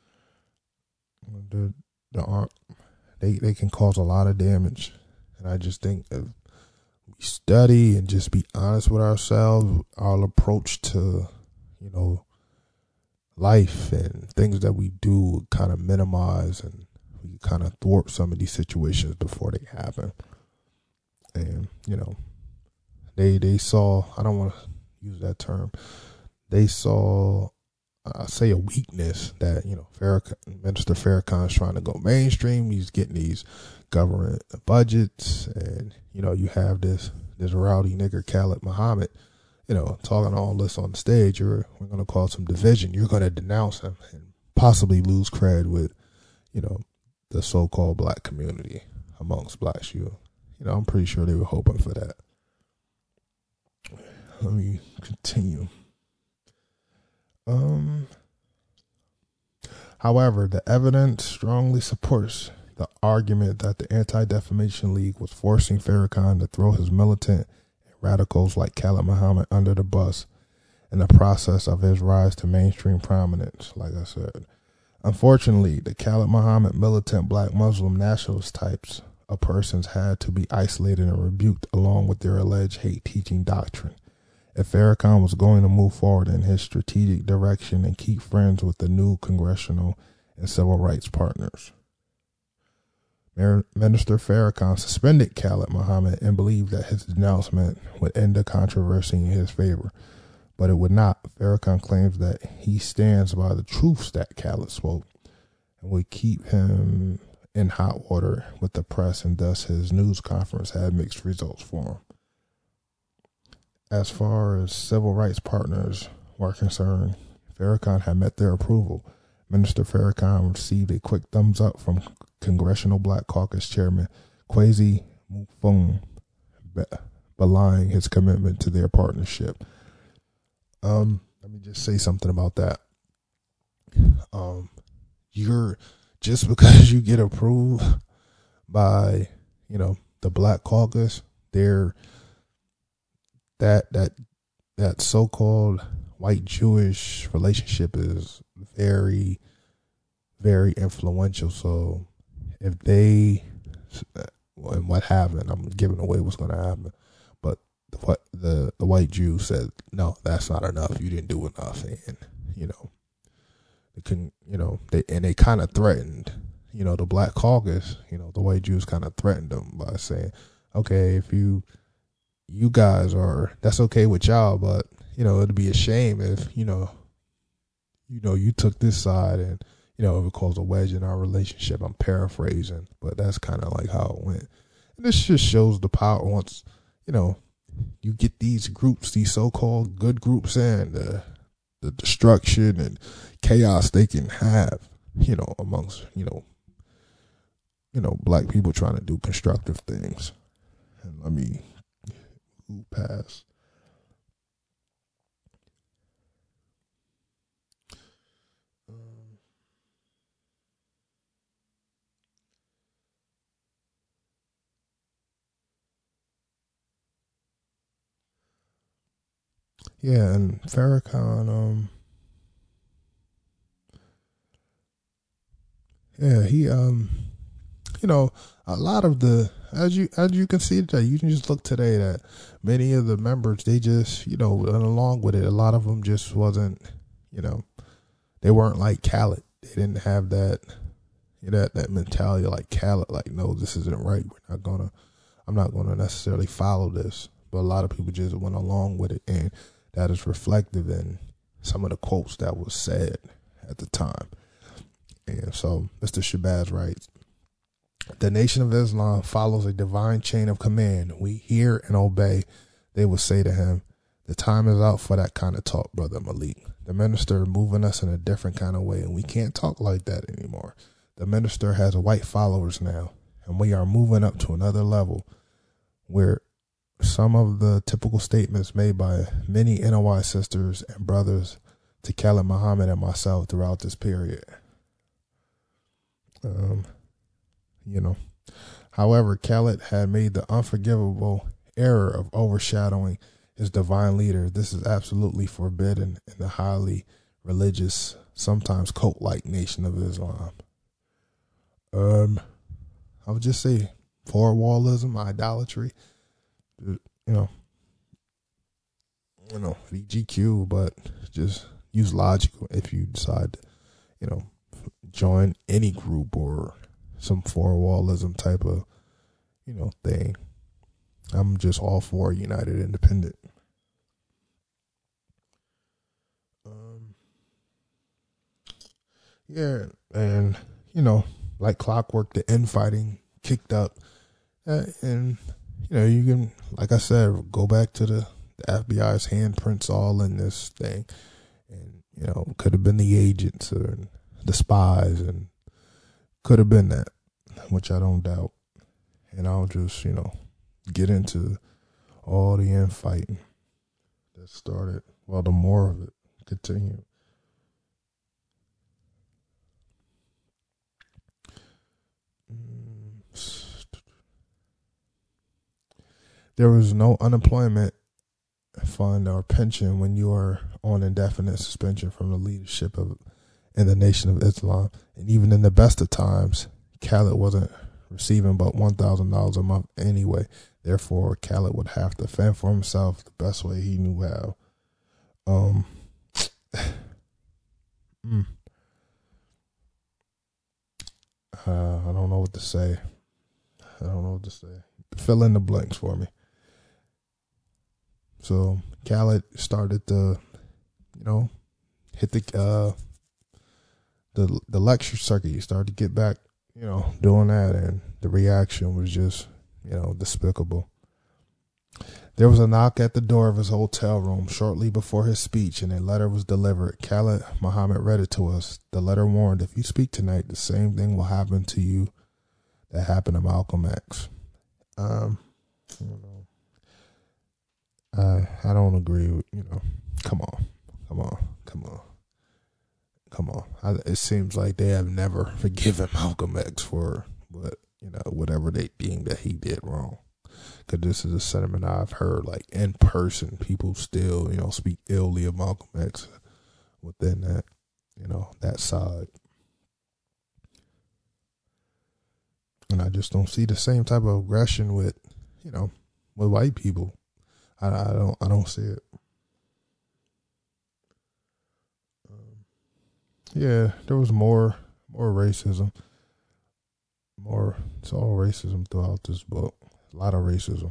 The the arm, they they can cause a lot of damage, and I just think if we study and just be honest with ourselves, our approach to, you know, life and things that we do kind of minimize, and we kind of thwart some of these situations before they happen. And, you know, they they saw, I don't want to use that term, they saw uh, say a weakness that, you know, Farrakhan, Minister Farrakhan's trying to go mainstream. He's getting these government budgets, and, you know, you have this, this rowdy nigger Khalid Muhammad, you know, talking all this on the stage. You're, we're going to cause some division. You're going to denounce him and possibly lose cred with, you know, the so-called black community amongst blacks. You, you know, I'm pretty sure they were hoping for that. Let me continue. Um, however, the evidence strongly supports the argument that the Anti-Defamation League was forcing Farrakhan to throw his militant and radicals like Khalid Muhammad under the bus in the process of his rise to mainstream prominence, like I said. Unfortunately, the Khalid Muhammad militant black Muslim nationalist types of persons had to be isolated and rebuked along with their alleged hate-teaching doctrine. If Farrakhan was going to move forward in his strategic direction and keep friends with the new congressional and civil rights partners. Minister Farrakhan suspended Khalid Muhammad and believed that his denouncement would end the controversy in his favor, but it would not. Farrakhan claims that he stands by the truths that Khalid spoke and would keep him in hot water with the press, and thus his news conference had mixed results for him. As far as civil rights partners were concerned, Farrakhan had met their approval. Minister Farrakhan received a quick thumbs up from Congressional Black Caucus Chairman Kwesi Mufung, belying his commitment to their partnership. Um, let me just say something about that. Um, you're just because you get approved by, you know, the Black Caucus, they're that that that so-called white Jewish relationship is very, very influential. So if they, and what happened, I'm giving away what's going to happen, but what the, the white Jew said, no, that's not enough. You didn't do enough. And, you know, they couldn't, you know, they, and they kind of threatened, you know, the Black Caucus, you know, the white Jews kind of threatened them by saying, okay, if you, you guys are, that's okay with y'all, but, you know, it'd be a shame if, you know, you know, you took this side and, you know, it would cause a wedge in our relationship. I'm paraphrasing, but that's kind of like how it went. And this just shows the power once, you know, you get these groups, these so-called good groups in, the, the destruction and chaos they can have, you know, amongst, you know, you know, black people trying to do constructive things. And let me pass. Um, yeah, and Farrakhan, um, yeah, he, um, you know, a lot of the, as you as you can see today, you can just look today that many of the members, they just, you know, went along with it. A lot of them just wasn't, you know, they weren't like Khalid. They didn't have that, you know, that, that mentality like Khalid, like, no, this isn't right. We're not gonna, I'm not gonna necessarily follow this. But a lot of people just went along with it, and that is reflective in some of the quotes that was said at the time. And so Mister Shabazz writes, the Nation of Islam follows a divine chain of command. We hear and obey. They would say to him, the time is out for that kind of talk, Brother Malik. The minister moving us in a different kind of way, and we can't talk like that anymore. The minister has white followers now, and we are moving up to another level where some of the typical statements made by many N O I sisters and brothers to Khalid Muhammad and myself throughout this period. Um, you know, however, Khalid had made the unforgivable error of overshadowing his divine leader. This is absolutely forbidden in the highly religious, sometimes cult-like Nation of Islam. Um, I would just say four-wallism, idolatry, you know, you know, V G Q, but just use logic if you decide to, you know, join any group or some four-wallism type of, you know, thing. I'm just all for United Independent. Um, Yeah, and you know, like clockwork, the infighting kicked up, uh, and you know, you can, like I said, go back to the, the F B I's handprints all in this thing, and you know, could have been the agents or the spies, and could have been that, which I don't doubt. And I'll just, you know, get into all the infighting that started. Well, the more of it continued. There was no unemployment fund or pension when you are on indefinite suspension from the leadership of in the Nation of Islam. And even in the best of times, Khaled wasn't receiving but one thousand dollars a month anyway. Therefore, Khaled would have to fend for himself the best way he knew how. Um, mm, uh, I don't know what to say. I don't know what to say. Fill in the blanks for me. So Khaled started to, you know, hit the uh, the the lecture circuit. He started to get back, you know, doing that, and the reaction was just, you know, despicable. There was a knock at the door of his hotel room shortly before his speech, and a letter was delivered. Khaled Muhammad read it to us. The letter warned, if you speak tonight, the same thing will happen to you that happened to Malcolm X. Um, I don't know. I I don't agree with, you know, come on, come on, come on, come on. I, it seems like they have never forgiven Malcolm X for what, you know, whatever they deemed that he did wrong. Because this is a sentiment I've heard, like, in person, people still, you know, speak illy of Malcolm X within that, you know, that side. And I just don't see the same type of aggression with, you know, with white people. I, I don't, I don't see it. Um, yeah, there was more, more racism. More, it's all racism throughout this book. A lot of racism.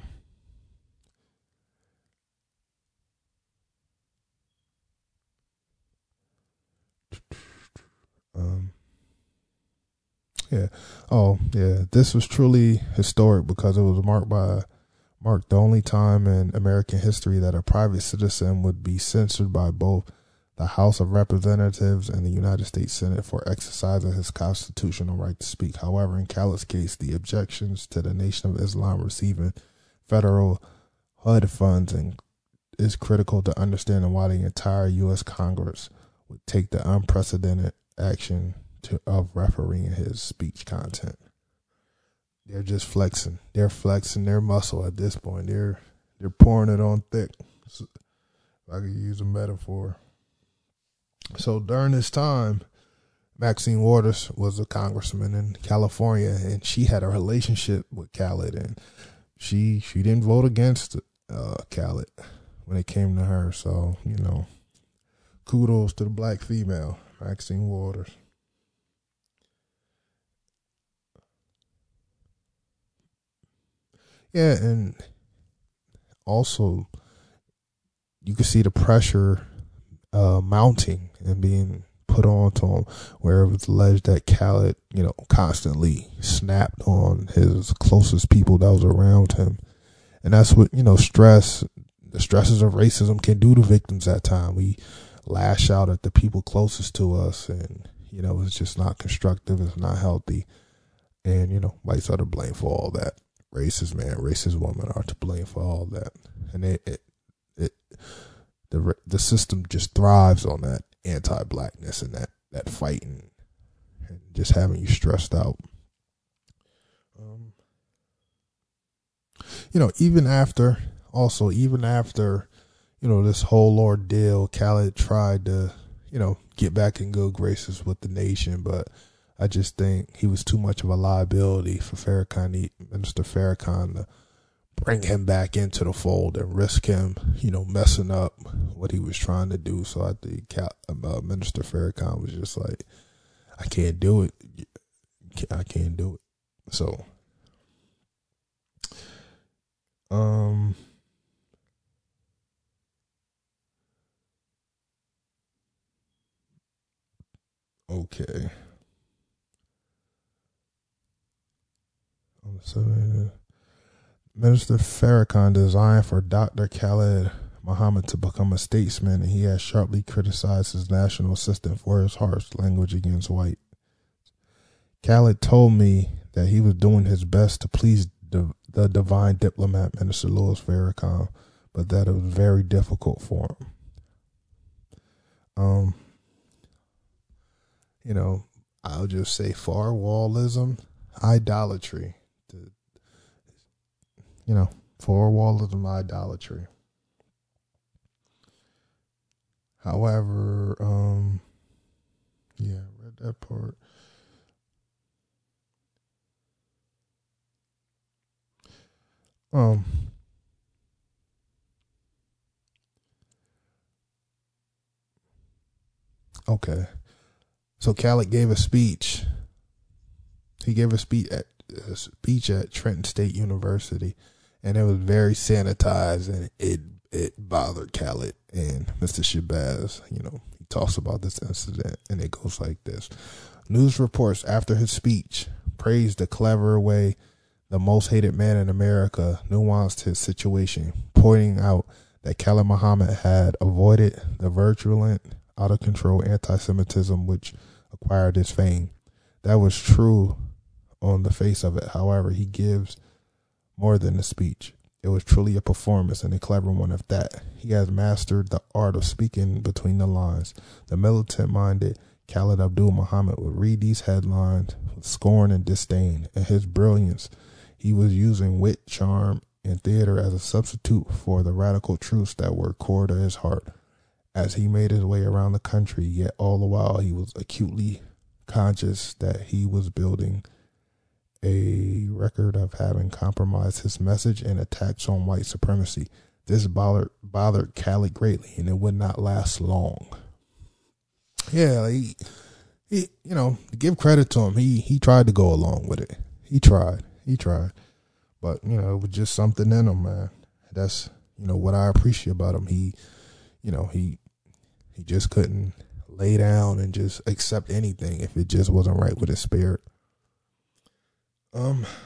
Um, yeah. Oh, yeah. This was truly historic because it was marked by marked the only time in American history that a private citizen would be censored by both the House of Representatives and the United States Senate for exercising his constitutional right to speak. However, in Khaled's case, the objections to the Nation of Islam receiving federal H U D funds and is critical to understanding why the entire U S Congress would take the unprecedented action to, of refereeing his speech content. They're just flexing. They're flexing their muscle at this point. They're they're pouring it on thick. So, if I could use a metaphor. So during this time, Maxine Waters was a congressman in California, and she had a relationship with Khaled, and she she didn't vote against uh, Khaled when it came to her. So, you know, kudos to the black female, Maxine Waters. Yeah, and also you could see the pressure uh, mounting and being put on to him, where it was alleged that Khaled, you know, constantly snapped on his closest people that was around him. And that's what, you know, stress, the stresses of racism can do to victims at times. We lash out at the people closest to us, and, you know, it's just not constructive. It's not healthy. And, you know, whites are to blame for all that. Racist man, racist women are to blame for all that. And it, it, it the the system just thrives on that anti-blackness and that, that fighting and just having you stressed out. Um, you know, even after, also, even after, you know, this whole ordeal, Khaled tried to, you know, get back in good graces with the nation, but I just think he was too much of a liability for Farrakhan, Minister Farrakhan, to bring him back into the fold and risk him, you know, messing up what he was trying to do. So I think uh, Minister Farrakhan was just like, I can't do it. I can't do it. So, um, oh Okay. On the seventh, Minister Farrakhan designed for Doctor Khalid Muhammad to become a statesman, and he has sharply criticized his national assistant for his harsh language against white. Khalid told me that he was doing his best to please the, the divine diplomat, Minister Louis Farrakhan, but that it was very difficult for him. Um, you know, I'll just say Farwallism, idolatry. The, you know, Farwallism, idolatry. However, um, yeah, I read that part. Um, okay. So Khaled gave a speech. He gave a speech at a speech at Trenton State University, and it was very sanitized, and it it bothered Khaled and Mister Shabazz. You know, he talks about this incident, and it goes like this: news reports after his speech praised the clever way the most hated man in America nuanced his situation, pointing out that Khalid Muhammad had avoided the virulent, out-of-control anti-Semitism which acquired his fame. That was true on the face of it. However, he gives more than a speech. It was truly a performance, and a clever one at that. He has mastered the art of speaking between the lines. The militant-minded Khalid Abdul Muhammad would read these headlines with scorn and disdain. And his brilliance, he was using wit, charm, and theater as a substitute for the radical truths that were core to his heart. As he made his way around the country, yet all the while he was acutely conscious that he was building a record of having compromised his message and attacks on white supremacy. This bothered, bothered Khalid greatly, and it would not last long. Yeah, he, he, you know, to give credit to him, he he tried to go along with it. He tried, he tried, but you know, it was just something in him, man. That's you know what I appreciate about him. He, you know, he he just couldn't lay down and just accept anything if it just wasn't right with his spirit. Um.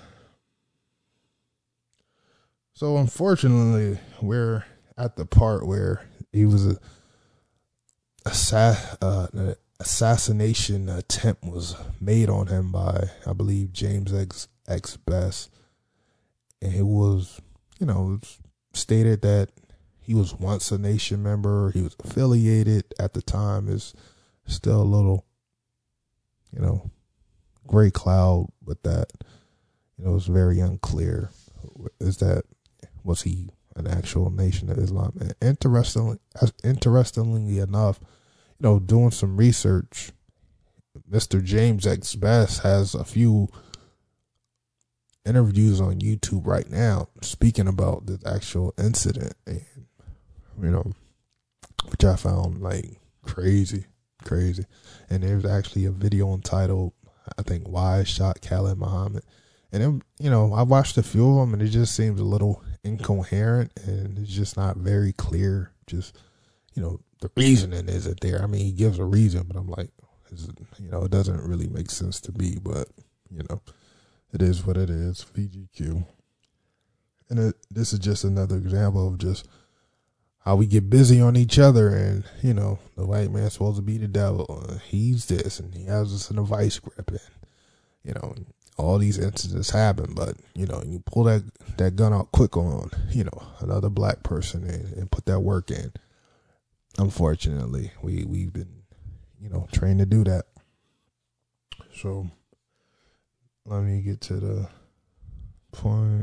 So unfortunately, we're at the part where he was a, assa- uh, an assassination attempt was made on him by, I believe, James X, X Best, and it was, you know, it was stated that he was once a Nation member. He was affiliated at the time. Is still a little, you know, gray cloud with that. You know, it was very unclear. Is that, was he an actual Nation of Islam? And interestingly, interestingly enough, you know, doing some research, Mister James X Best has a few interviews on YouTube right now speaking about this actual incident, and you know, which I found like crazy, crazy. And there's actually a video entitled, I think, "Why Shot Khalid Muhammad." And then, you know, I watched a few of them, and it just seems a little incoherent, and it's just not very clear. Just, you know, the reasoning isn't there. I mean, he gives a reason, but I'm like, is it, you know, it doesn't really make sense to me. But you know, it is what it is. V G Q, and it, this is just another example of just how we get busy on each other, and you know, the white man's supposed to be the devil. Uh, he's this, and he has us in a vice grip, and you know, all these incidents happen. But you know, you pull that that gun out quick on, you know, another black person, and, and put that work in. Unfortunately, we we've been, you know, trained to do that. So let me get to the point.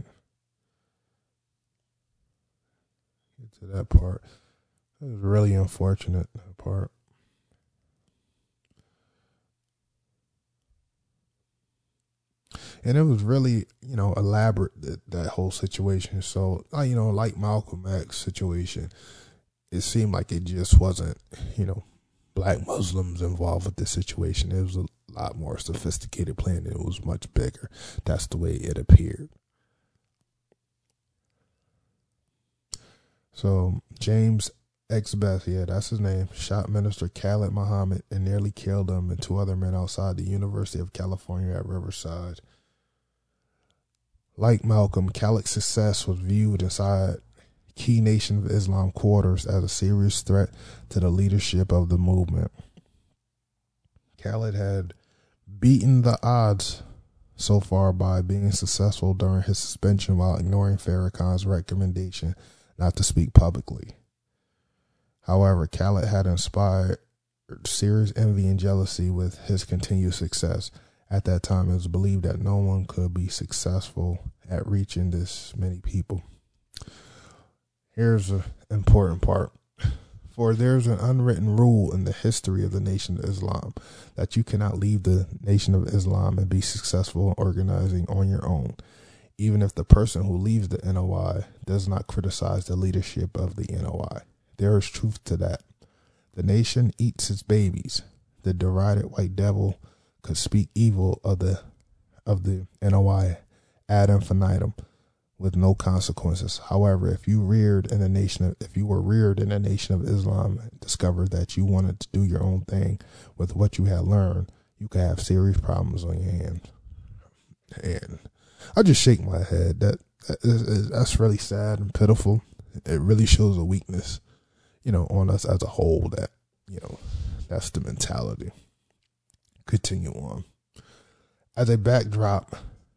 Get to that part. It was really unfortunate, that part. And it was really, you know, elaborate, that, that whole situation. So, you know, like Malcolm X situation, it seemed like it just wasn't, you know, black Muslims involved with this situation. It was a lot more sophisticated plan. It was much bigger. That's the way it appeared. So James Ex-Beth, yeah, that's his name, shot Minister Khalid Muhammad and nearly killed him and two other men outside the University of California at Riverside. Like Malcolm, Khaled's success was viewed inside key Nation of Islam quarters as a serious threat to the leadership of the movement. Khaled had beaten the odds so far by being successful during his suspension while ignoring Farrakhan's recommendation not to speak publicly. However, Khaled had inspired serious envy and jealousy with his continued success. At that time, it was believed that no one could be successful at reaching this many people. Here's an important part. For there's an unwritten rule in the history of the Nation of Islam that you cannot leave the Nation of Islam and be successful in organizing on your own, even if the person who leaves the N O I does not criticize the leadership of the N O I. There is truth to that. The nation eats its babies. The derided white devil could speak evil of the of the N O I ad infinitum with no consequences. However, if you reared in a nation of, if you were reared in a Nation of Islam and discovered that you wanted to do your own thing with what you had learned, you could have serious problems on your hands. And I just shake my head. That, that that's really sad and pitiful. It really shows a weakness, you know, on us as a whole, that, you know, that's the mentality. Continue on. As a backdrop,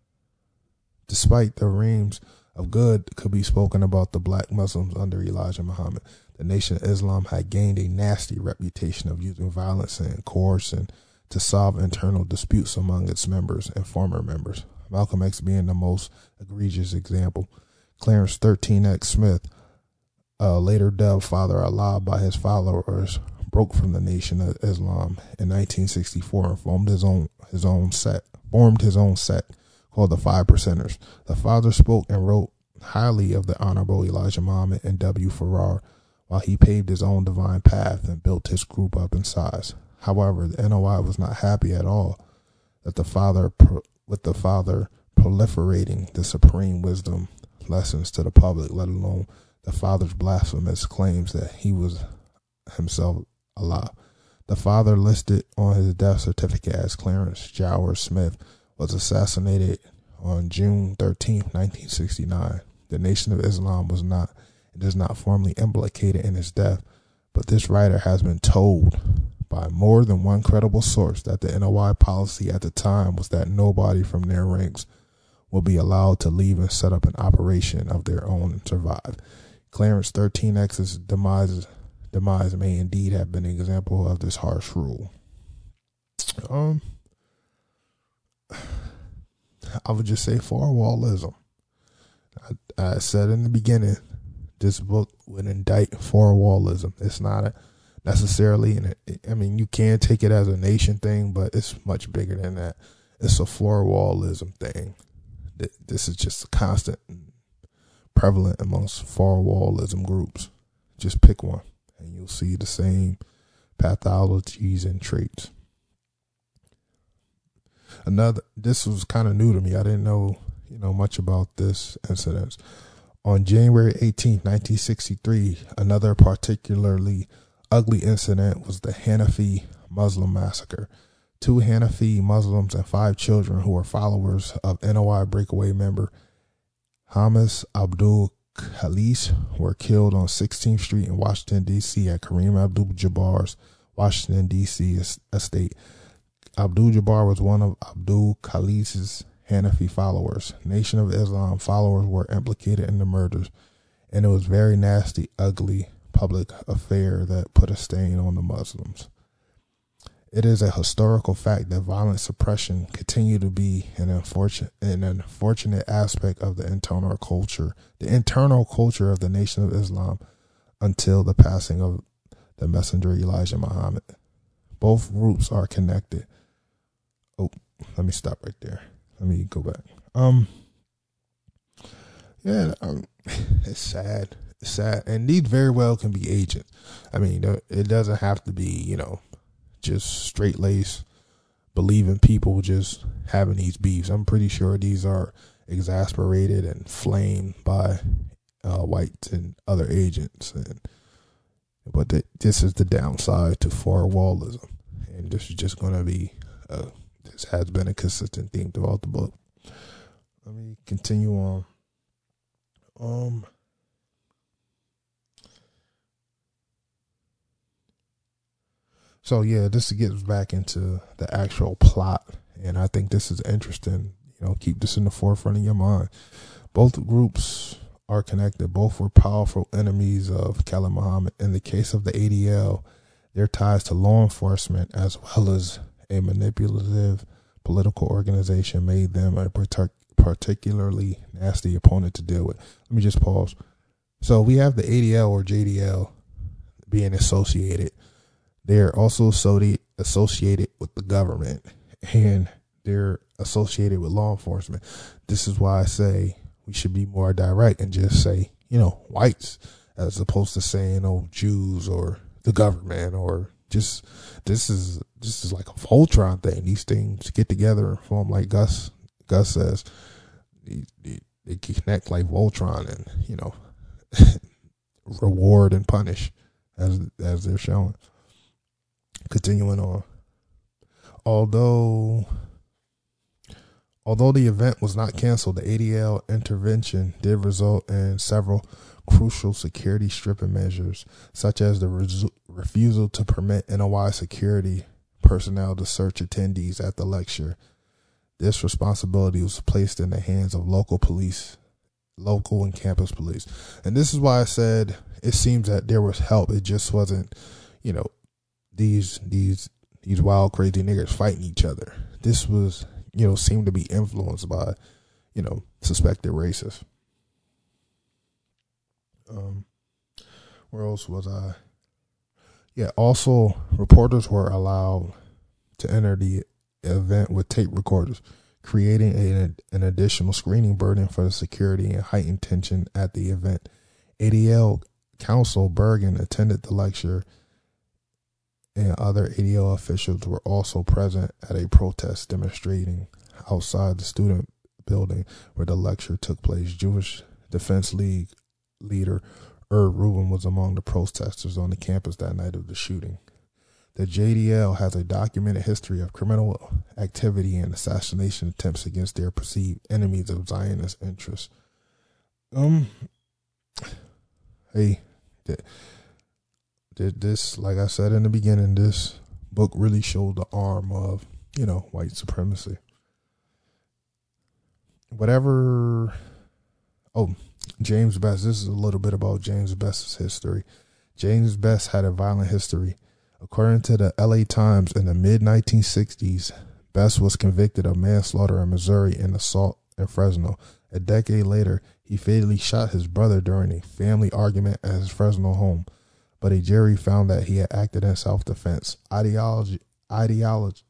despite the reams of good could be spoken about the black Muslims under Elijah Muhammad, the Nation of Islam had gained a nasty reputation of using violence and coercion to solve internal disputes among its members and former members, Malcolm X being the most egregious example. Clarence thirteen X Smith, uh, later dubbed Father Allah by his followers, broke from the Nation of Islam in nineteen sixty-four and formed his own his own sect, formed his own sect called the Five Percenters. The father spoke and wrote highly of the Honorable Elijah Muhammad and W. Farrar, while he paved his own divine path and built his group up in size. However, the N O I was not happy at all that the father, with the father proliferating the supreme wisdom lessons to the public, let alone the father's blasphemous claims that he was himself Allah. The father, listed on his death certificate as Clarence Jowers Smith, was assassinated on June thirteenth, nineteen sixty-nine. The Nation of Islam was not and is not formally implicated in his death, but this writer has been told by more than one credible source that the N O I policy at the time was that nobody from their ranks will be allowed to leave and set up an operation of their own and survive. Clarence thirteen X's demise, demise may indeed have been an example of this harsh rule. Um, I would just say four-wallism. I, I said in the beginning, this book would indict four-wallism. It's not a, necessarily, and I mean, you can take it as a nation thing, but it's much bigger than that. It's a four-wallism thing. This is just a constant, prevalent amongst four-wallism groups. Just pick one, and you'll see the same pathologies and traits. Another, this was kind of new to me. I didn't know, you know, much about this incident. On January eighteenth, nineteen sixty-three, another particularly ugly incident was the Hanafi Muslim massacre. Two Hanafi Muslims and five children who were followers of N O I breakaway member Hamis Abdul Khalis were killed on sixteenth Street in Washington, D C at Kareem Abdul-Jabbar's Washington, D C estate. Abdul-Jabbar was one of Abdul Khalis's Hanafi followers. Nation of Islam followers were implicated in the murders, and it was a very nasty, ugly public affair that put a stain on the Muslims. It is a historical fact that violent suppression continued to be an unfortunate, an unfortunate aspect of the internal culture, the internal culture of the Nation of Islam until the passing of the messenger Elijah Muhammad. Both groups are connected. Oh, let me stop right there. Let me go back. Um, yeah, um, it's sad. It's sad. And these very well can be agents. I mean, it doesn't have to be, you know, just straight lace, believing people just having these beefs. I'm pretty sure these are exasperated and flamed by uh, whites and other agents. And But th- this is the downside to firewallism, and this is just going to be, uh, this has been a consistent theme throughout the book. Let me continue on. Um, so yeah, this gets back into the actual plot, and I think this is interesting. You know, keep this in the forefront of your mind. Both groups are connected. Both were powerful enemies of Khalid Muhammad. In the case of the A D L, their ties to law enforcement as well as a manipulative political organization made them a partic- particularly nasty opponent to deal with. Let me just pause. So we have the A D L or J D L being associated. They're also associated with the government, and they're associated with law enforcement. This is why I say we should be more direct and just say, you know, whites, as opposed to saying, oh, Jews or the government, or just, this is, this is like a Voltron thing. These things get together and form, like Gus, Gus says, they, they, they connect like Voltron, and, you know, reward and punish as, as they're showing. Continuing on. Although, Although the event was not canceled, the A D L intervention did result in several crucial security stripping measures, such as the resu- refusal to permit N O I security personnel to search attendees at the lecture. This responsibility was placed in the hands of local police, local and campus police. And this is why I said it seems that there was help. It just wasn't, you know, these these these wild, crazy niggas fighting each other. This was, you know, seemed to be influenced by, you know, suspected racists. Um, where else was I? Yeah, also, reporters were allowed to enter the event with tape recorders, creating a, an additional screening burden for the security and heightened tension at the event. A D L counsel Bergen attended the lecture, and other A D L officials were also present at a protest demonstrating outside the student building where the lecture took place. Jewish Defense League leader Ur Rubin was among the protesters on the campus that night of the shooting. The J D L has a documented history of criminal activity and assassination attempts against their perceived enemies of Zionist interests. Um, hey, th- th- this, like I said in the beginning, this book really showed the arm of, you know, white supremacy. Whatever. Oh, James Best. This is a little bit about James Best's history. James Best had a violent history. According to the L A Times, in the mid nineteen sixties, Best was convicted of manslaughter in Missouri and assault in Fresno. A decade later, he fatally shot his brother during a family argument at his Fresno home, but a jury found that he had acted in self-defense. Ideology, ideology,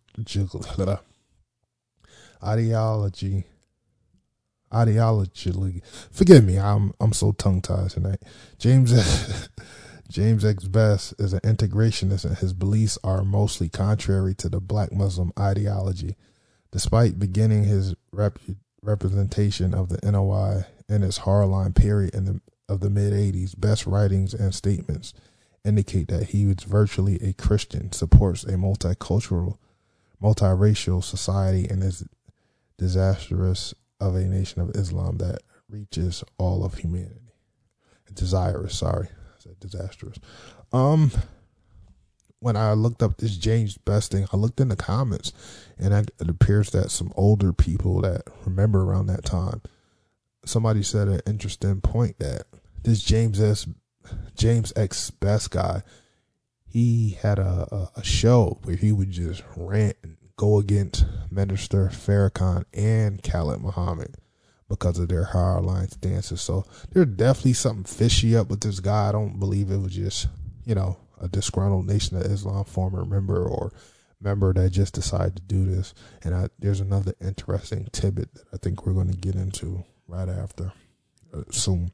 ideology, ideologically. Forgive me, I'm I'm so tongue-tied tonight. James James X. Best is an integrationist, and his beliefs are mostly contrary to the black Muslim ideology. Despite beginning his rep- representation of the N O I in its hardline period in the of the mid-eighties, Best's writings and statements indicate that he was virtually a Christian, supports a multicultural, multiracial society, and is disastrous of a nation of Islam that reaches all of humanity. Desirous, sorry. Disastrous. Um, when I looked up this James Best thing, I looked in the comments, and I, it appears that some older people that remember around that time, somebody said an interesting point that this James S. James X. Best guy, he had a, a, a show where he would just rant and go against Minister Farrakhan and Khalid Muhammad because of their hardline stances. So there's definitely something fishy up with this guy. I don't believe it was just, you know, a disgruntled Nation of Islam former member or member that just decided to do this. And I, there's another interesting tidbit that I think we're going to get into right after, uh, soon.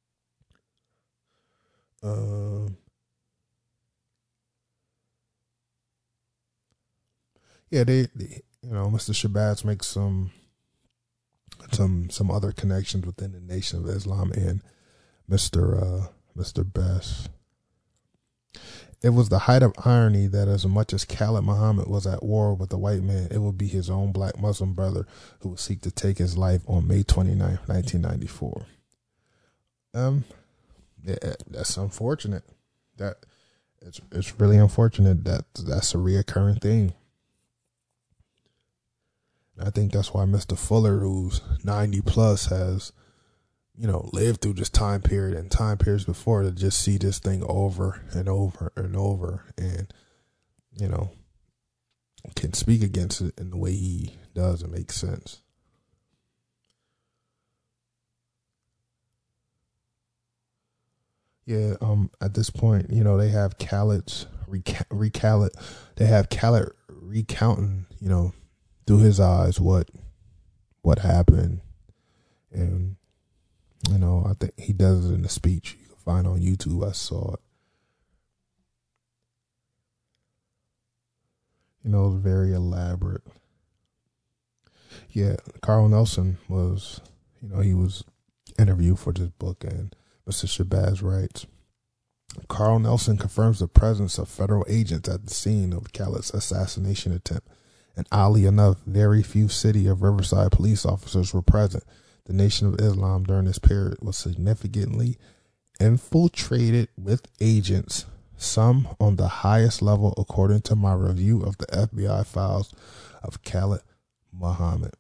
Um, yeah, they, they, you know, Mister Shabazz makes some some some other connections within the Nation of Islam and Mister Uh, Mister Best. it was the height of irony that as much as Khalid Muhammad was at war with the white man, it would be his own black Muslim brother who would seek to take his life on May twenty-ninth, nineteen ninety-four. Um, yeah, that's unfortunate. That it's it's really unfortunate that that's a reoccurring thing. I think that's why Mister Fuller, who's ninety plus, has, you know, lived through this time period and time periods before, to just see this thing over and over and over, and, you know, can speak against it in the way he does. It makes sense. Yeah, um, at this point, you know, they have Khaled's reca- recallet. They have Khaled recounting, you know, through his eyes what what happened, and you know, I think he does it in a speech you can find on YouTube. I saw it. You know, it was very elaborate. Yeah, Carl Nelson was, you know, he was interviewed for this book, and Mister Shabazz writes, Carl Nelson confirms the presence of federal agents at the scene of Khaled's assassination attempt. And oddly enough, very few city of Riverside police officers were present. The Nation of Islam during this period was significantly infiltrated with agents, some on the highest level, according to my review of the F B I files of Khalid Muhammad.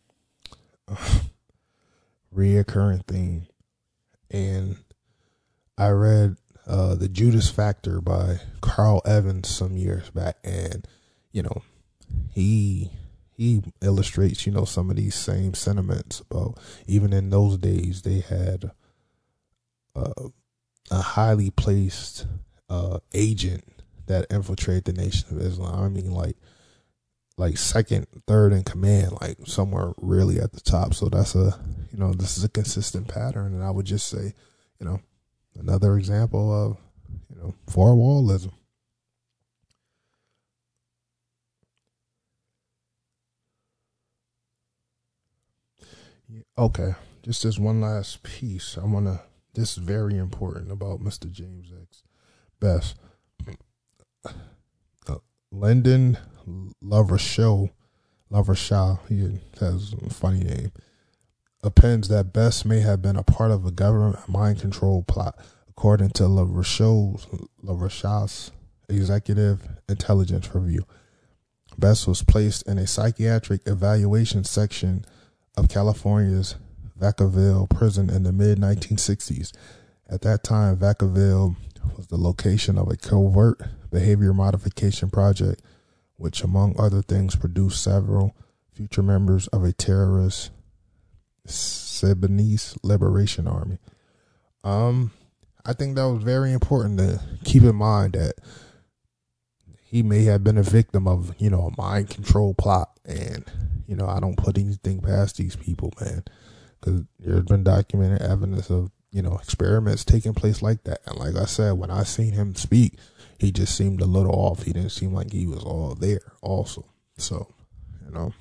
Reoccurring theme. And I read uh, The Judas Factor by Carl Evans some years back, and, you know, he he illustrates, you know, some of these same sentiments about, even in those days, they had uh, a highly placed uh, agent that infiltrated the Nation of Islam. I mean, like, like second, third in command, like somewhere really at the top. So that's a, you know, this is a consistent pattern. And I would just say, you know, another example of, you know, four wallism. Okay, just this one last piece. I want to, this is very important about Mister James X. Best. Uh, Lyndon LaRochelle, LaRochelle, he has a funny name, appends that Best may have been a part of a government mind control plot, according to LaRochelle's, LaRochelle's executive intelligence review. Best was placed in a psychiatric evaluation section of California's Vacaville prison in the mid nineteen sixties. At that time, Vacaville was the location of a covert behavior modification project, which, among other things, produced several future members of a terrorist Sudanese Liberation Army. Um, I think that was very important to keep in mind, that he may have been a victim of, you know, a mind control plot. And, you know, I don't put anything past these people, man, because there's been documented evidence of, you know, experiments taking place like that. And like I said, when I seen him speak, he just seemed a little off. He didn't seem like he was all there also. So, you know,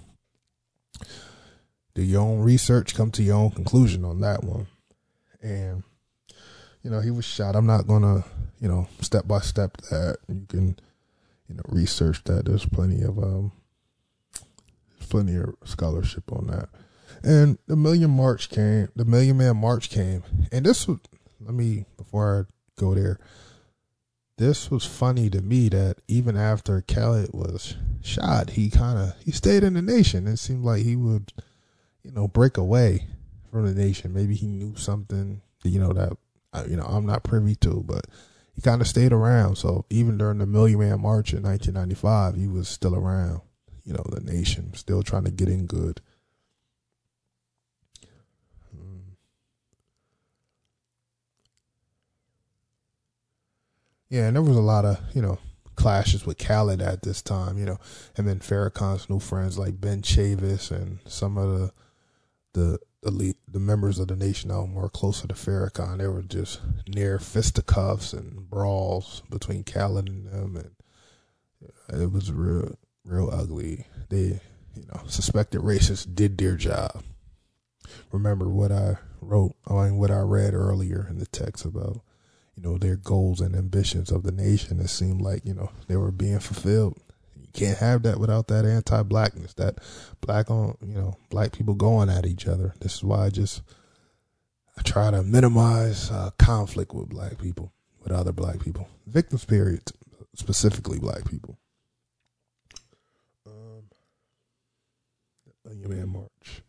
do your own research, come to your own conclusion on that one. And, you know, he was shot. I'm not going to, you know, step by step that. You can, you know, research that. There's plenty of, um, plenty of scholarship on that. And the Million March came, the Million Man March came. And this was, let me, before I go there, this was funny to me that even after Khaled was shot, he kind of, he stayed in the nation. It seemed like he would, you know, break away from the nation. Maybe he knew something, you know, that, you know, I'm not privy to, but he kind of stayed around. So even during the Million Man March in nineteen ninety-five, he was still around, you know, the nation, still trying to get in good. Yeah, and there was a lot of, you know, clashes with Khaled at this time, you know, him and Farrakhan's new friends like Ben Chavis and some of the the elite, the members of the nation that were more closer to Farrakhan. They were just near fisticuffs and brawls between Khaled and them, and it was real, real ugly. They, you know, suspected racists did their job. Remember what I wrote, I mean, what I read earlier in the text about, you know, their goals and ambitions of the nation. It seemed like, you know, they were being fulfilled. You can't have that without that anti-blackness, that black on, you know, black people going at each other. This is why I just, I try to minimize uh, conflict with black people, with other black people. Victims, period, specifically black people. Um, Million Man March.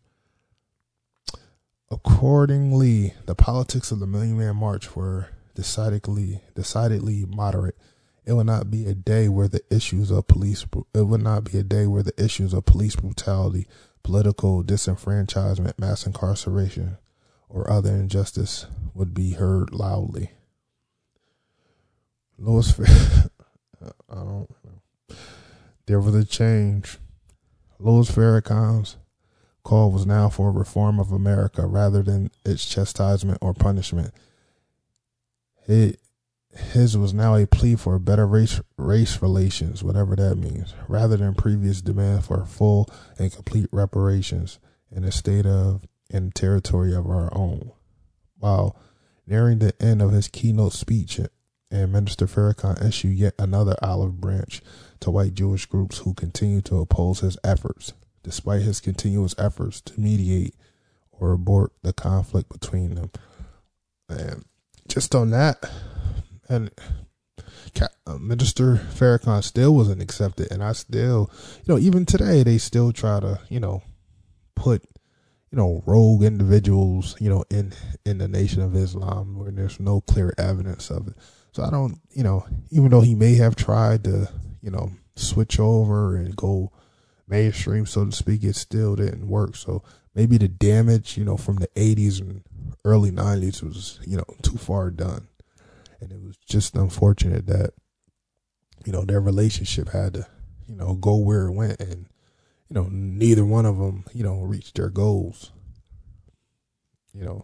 Accordingly, the politics of the Million Man March were decidedly, decidedly moderate. It would not be a day where the issues of police, it would not be a day where the issues of police brutality, political disenfranchisement, mass incarceration, or other injustice would be heard loudly. Louis, I don't know. There was a change. Louis Farrakhan's call was now for reform of America rather than its chastisement or punishment. It, his was now a plea for better race race relations, whatever that means, rather than previous demand for full and complete reparations in a state of and territory of our own. While nearing the end of his keynote speech, and Minister Farrakhan issued yet another olive branch to white Jewish groups who continue to oppose his efforts, despite his continuous efforts to mediate or abort the conflict between them. And just on that, and uh, Minister Farrakhan still wasn't accepted, and I still, you know, even today they still try to, you know, put, you know, rogue individuals, you know, in in the Nation of Islam where there's no clear evidence of it. So I don't, you know, even though he may have tried to, you know, switch over and go mainstream, so to speak, it still didn't work. So maybe the damage, you know, from the eighties and early nineties was, you know, too far done. And it was just unfortunate that, you know, their relationship had to, you know, go where it went, and, you know, neither one of them, you know, reached their goals. You know,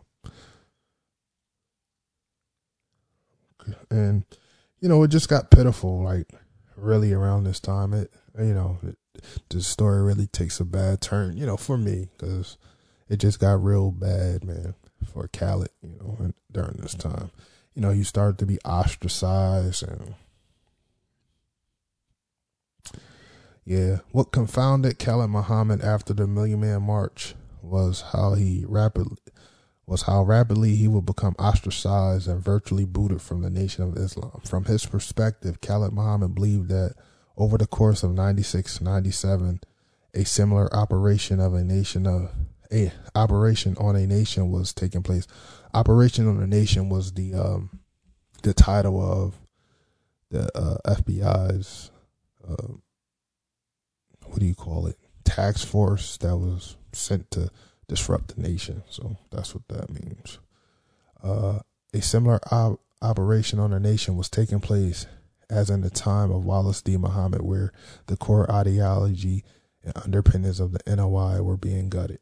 and, you know, it just got pitiful, like, really around this time. It, you know, it, the story really takes a bad turn, you know, for me, because it just got real bad, man, for Khaled, you know, during this time. You know, he started to be ostracized, and yeah, what confounded Khaled Muhammad after the Million Man March was how he rapidly was how rapidly he would become ostracized and virtually booted from the Nation of Islam. From his perspective, Khaled Muhammad believed that over the course of ninety-six ninety-seven, a similar operation of a nation of a operation on a nation was taking place. Operation on a Nation was the um, the title of the uh, F B I's uh, what do you call it? task force that was sent to disrupt the nation. So that's what that means. Uh, a similar op- operation on a nation was taking place as in the time of Wallace D. Muhammad, where the core ideology and underpinnings of the N O I were being gutted.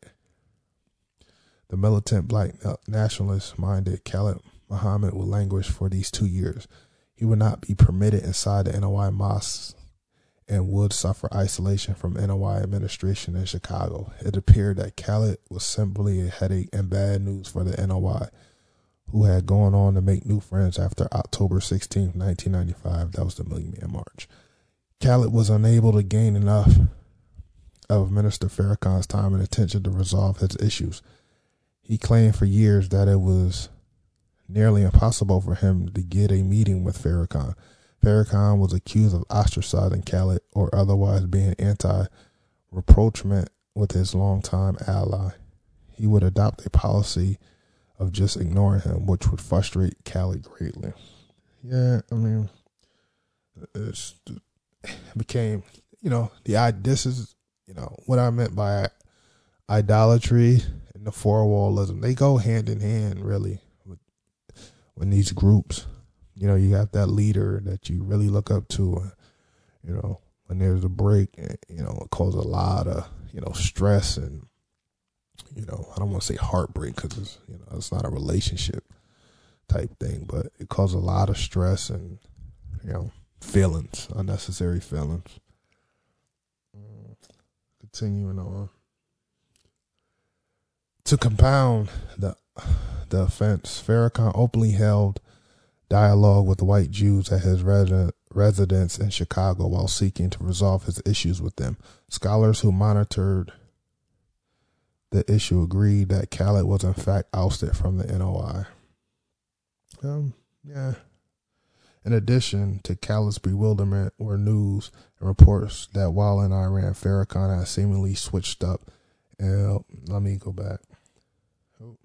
The militant black nationalist-minded Khaled Muhammad would languish for these two years. He would not be permitted inside the N O I mosques and would suffer isolation from N O I administration in Chicago. It appeared that Khaled was simply a headache and bad news for the N O I, who had gone on to make new friends after October sixteenth, nineteen ninety-five. That was the Million Man March. Khaled was unable to gain enough of Minister Farrakhan's time and attention to resolve his issues. He claimed for years that it was nearly impossible for him to get a meeting with Farrakhan. Farrakhan was accused of ostracizing Khaled or otherwise being anti-rapprochement with his longtime ally. He would adopt a policy of just ignoring him, which would frustrate Khaled greatly. Yeah, I mean, it's, it became, you know, the this is, you know, what I meant by idolatry and the four-wallism. They go hand in hand, really, with, when these groups, you know, you have that leader that you really look up to, and, you know, when there's a break, you know, it causes a lot of, you know, stress and, you know, I don't want to say heartbreak because it's, you know, it's not a relationship type thing, but it causes a lot of stress and, you know, feelings, unnecessary feelings. Continuing on. To compound the the offense, Farrakhan openly held dialogue with white Jews at his resi- residence in Chicago while seeking to resolve his issues with them. Scholars who monitored the issue agreed that Khaled was in fact ousted from the N O I. Um, yeah. In addition to Khaled's bewilderment were news and reports that while in Iran, Farrakhan had seemingly switched up. And uh, let me go back. Oh.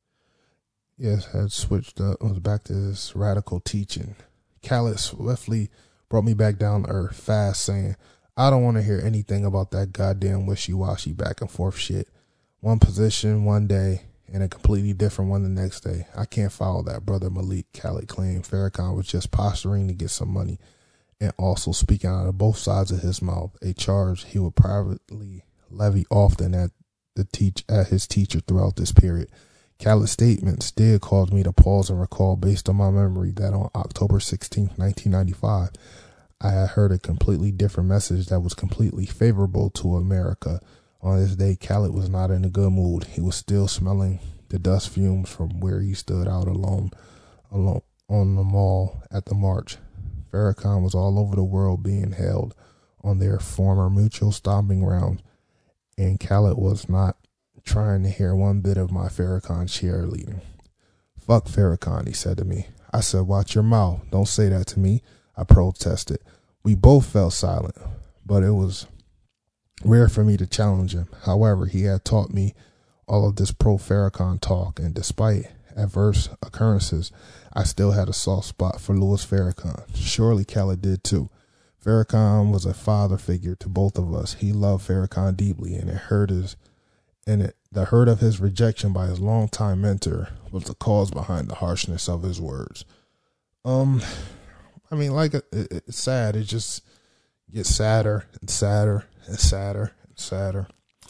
Yes, had switched up. Was back to his radical teaching. Khaled swiftly brought me back down to earth, fast, saying, "I don't want to hear anything about that goddamn wishy-washy back and forth shit. One position one day and a completely different one the next day. I can't follow that, Brother Malik," Khaled claimed. Farrakhan was just posturing to get some money and also speaking out of both sides of his mouth, a charge he would privately levy often at the teach at his teacher throughout this period. Khaled's statements did cause me to pause and recall, based on my memory, that on October sixteenth, nineteen ninety-five, I had heard a completely different message that was completely favorable to America. On this day, Khaled was not in a good mood. He was still smelling the dust fumes from where he stood out alone, alone on the mall at the march. Farrakhan was all over the world being held on their former mutual stomping grounds, and Khaled was not trying to hear one bit of my Farrakhan cheerleading. "Fuck Farrakhan," he said to me. I said, "Watch your mouth. Don't say that to me," I protested. We both fell silent, but it was rare for me to challenge him. However, he had taught me all of this pro-Farrakhan talk, and despite adverse occurrences, I still had a soft spot for Louis Farrakhan. Surely Khaled did too. Farrakhan was a father figure to both of us. He loved Farrakhan deeply, and it hurt his, and it, the hurt of his rejection by his longtime mentor was the cause behind the harshness of his words. Um, I mean, like, it, it's sad. It just gets sadder and sadder and sadder and sadder.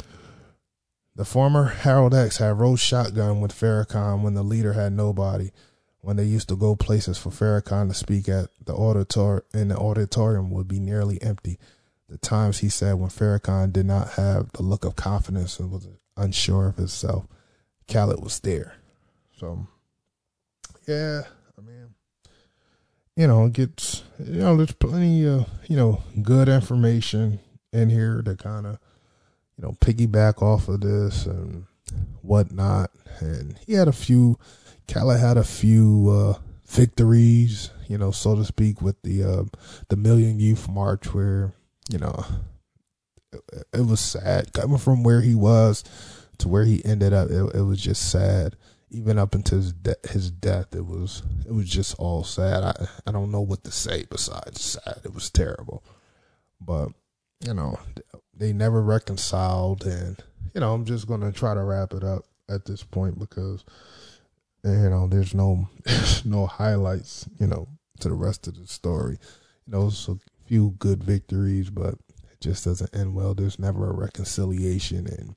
The former Harold X had rode shotgun with Farrakhan when the leader had nobody, when they used to go places for Farrakhan to speak at the auditor, and the auditorium would be nearly empty. The times, he said, when Farrakhan did not have the look of confidence and was unsure of himself, Khaled was there. So, yeah, I mean, you know, it gets, you know, there's plenty of, you know, good information in here to kind of, you know, piggyback off of this and whatnot. And he had a few, Khaled had a few uh, victories, you know, so to speak, with the uh, the Million Youth March, where, you know, it, it was sad coming from where he was to where he ended up. It, it was just sad. Even up until his, de- his death, it was it was just all sad. I, I don't know what to say besides sad. It was terrible. But, you know, they never reconciled. And, you know, I'm just going to try to wrap it up at this point because, you know, there's no no highlights, you know, to the rest of the story. You know, it's a few good victories, but it just doesn't end well. There's never a reconciliation. And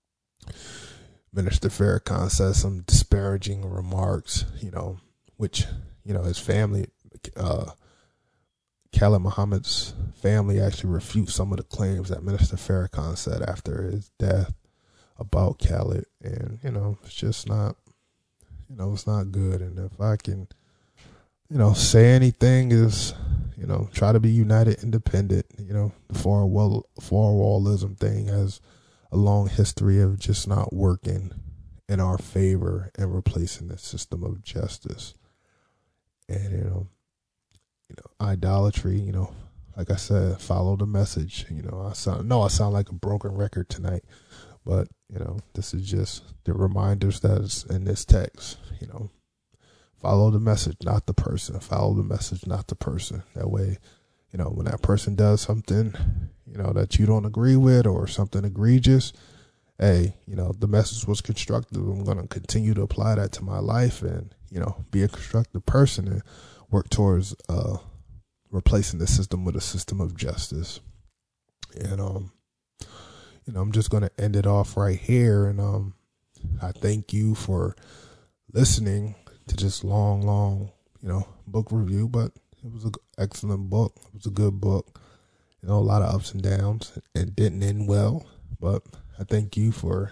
Minister Farrakhan says some disparaging remarks, you know, which, you know, his family, uh, Khaled Muhammad's family actually refutes some of the claims that Minister Farrakhan said after his death about Khaled. And, you know, it's just not, you know, it's not good. And if I can, you know, say anything is, you know, try to be united, independent. You know, the foreign wall, foreign wallism thing has a long history of just not working in our favor and replacing the system of justice. And, you know, you know, idolatry, you know, like I said, follow the message. You know, I sound, no, I sound like a broken record tonight, but, you know, this is just the reminders that's in this text. You know, follow the message, not the person. Follow the message, not the person. That way, you know, when that person does something, you know, that you don't agree with or something egregious, hey, you know, the message was constructive. I'm going to continue to apply that to my life and, you know, be a constructive person and work towards uh, replacing the system with a system of justice. And, um, you know, I'm just going to end it off right here. And um, I thank you for listening to this long, long, you know, book review. But it was an excellent book. It was a good book. You know, a lot of ups and downs. It didn't end well. But I thank you for,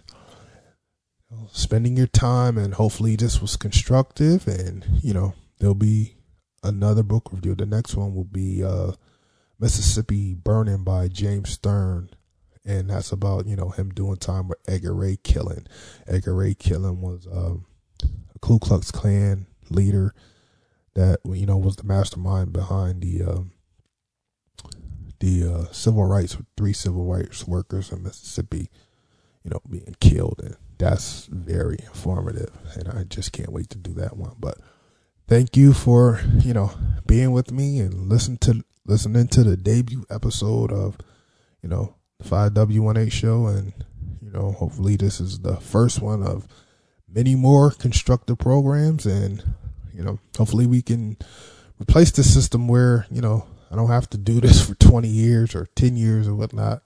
you know, spending your time. And hopefully this was constructive. And, you know, there'll be another book review. The next one will be uh, Mississippi Burning by James Stern. And that's about, you know, him doing time with Edgar Ray Killen. Edgar Ray Killen was um, a Ku Klux Klan leader that, you know, was the mastermind behind the um, the uh, civil rights, three civil rights workers in Mississippi, you know, being killed. And that's very informative. And I just can't wait to do that one. But thank you for, you know, being with me and listen to listening to the debut episode of, you know, the five W eighteen show. And, you know, hopefully this is the first one of many more constructive programs. And, you know, hopefully we can replace the system where, you know, I don't have to do this for twenty years or ten years or whatnot.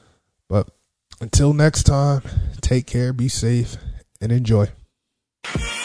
But until next time, take care, be safe, and enjoy.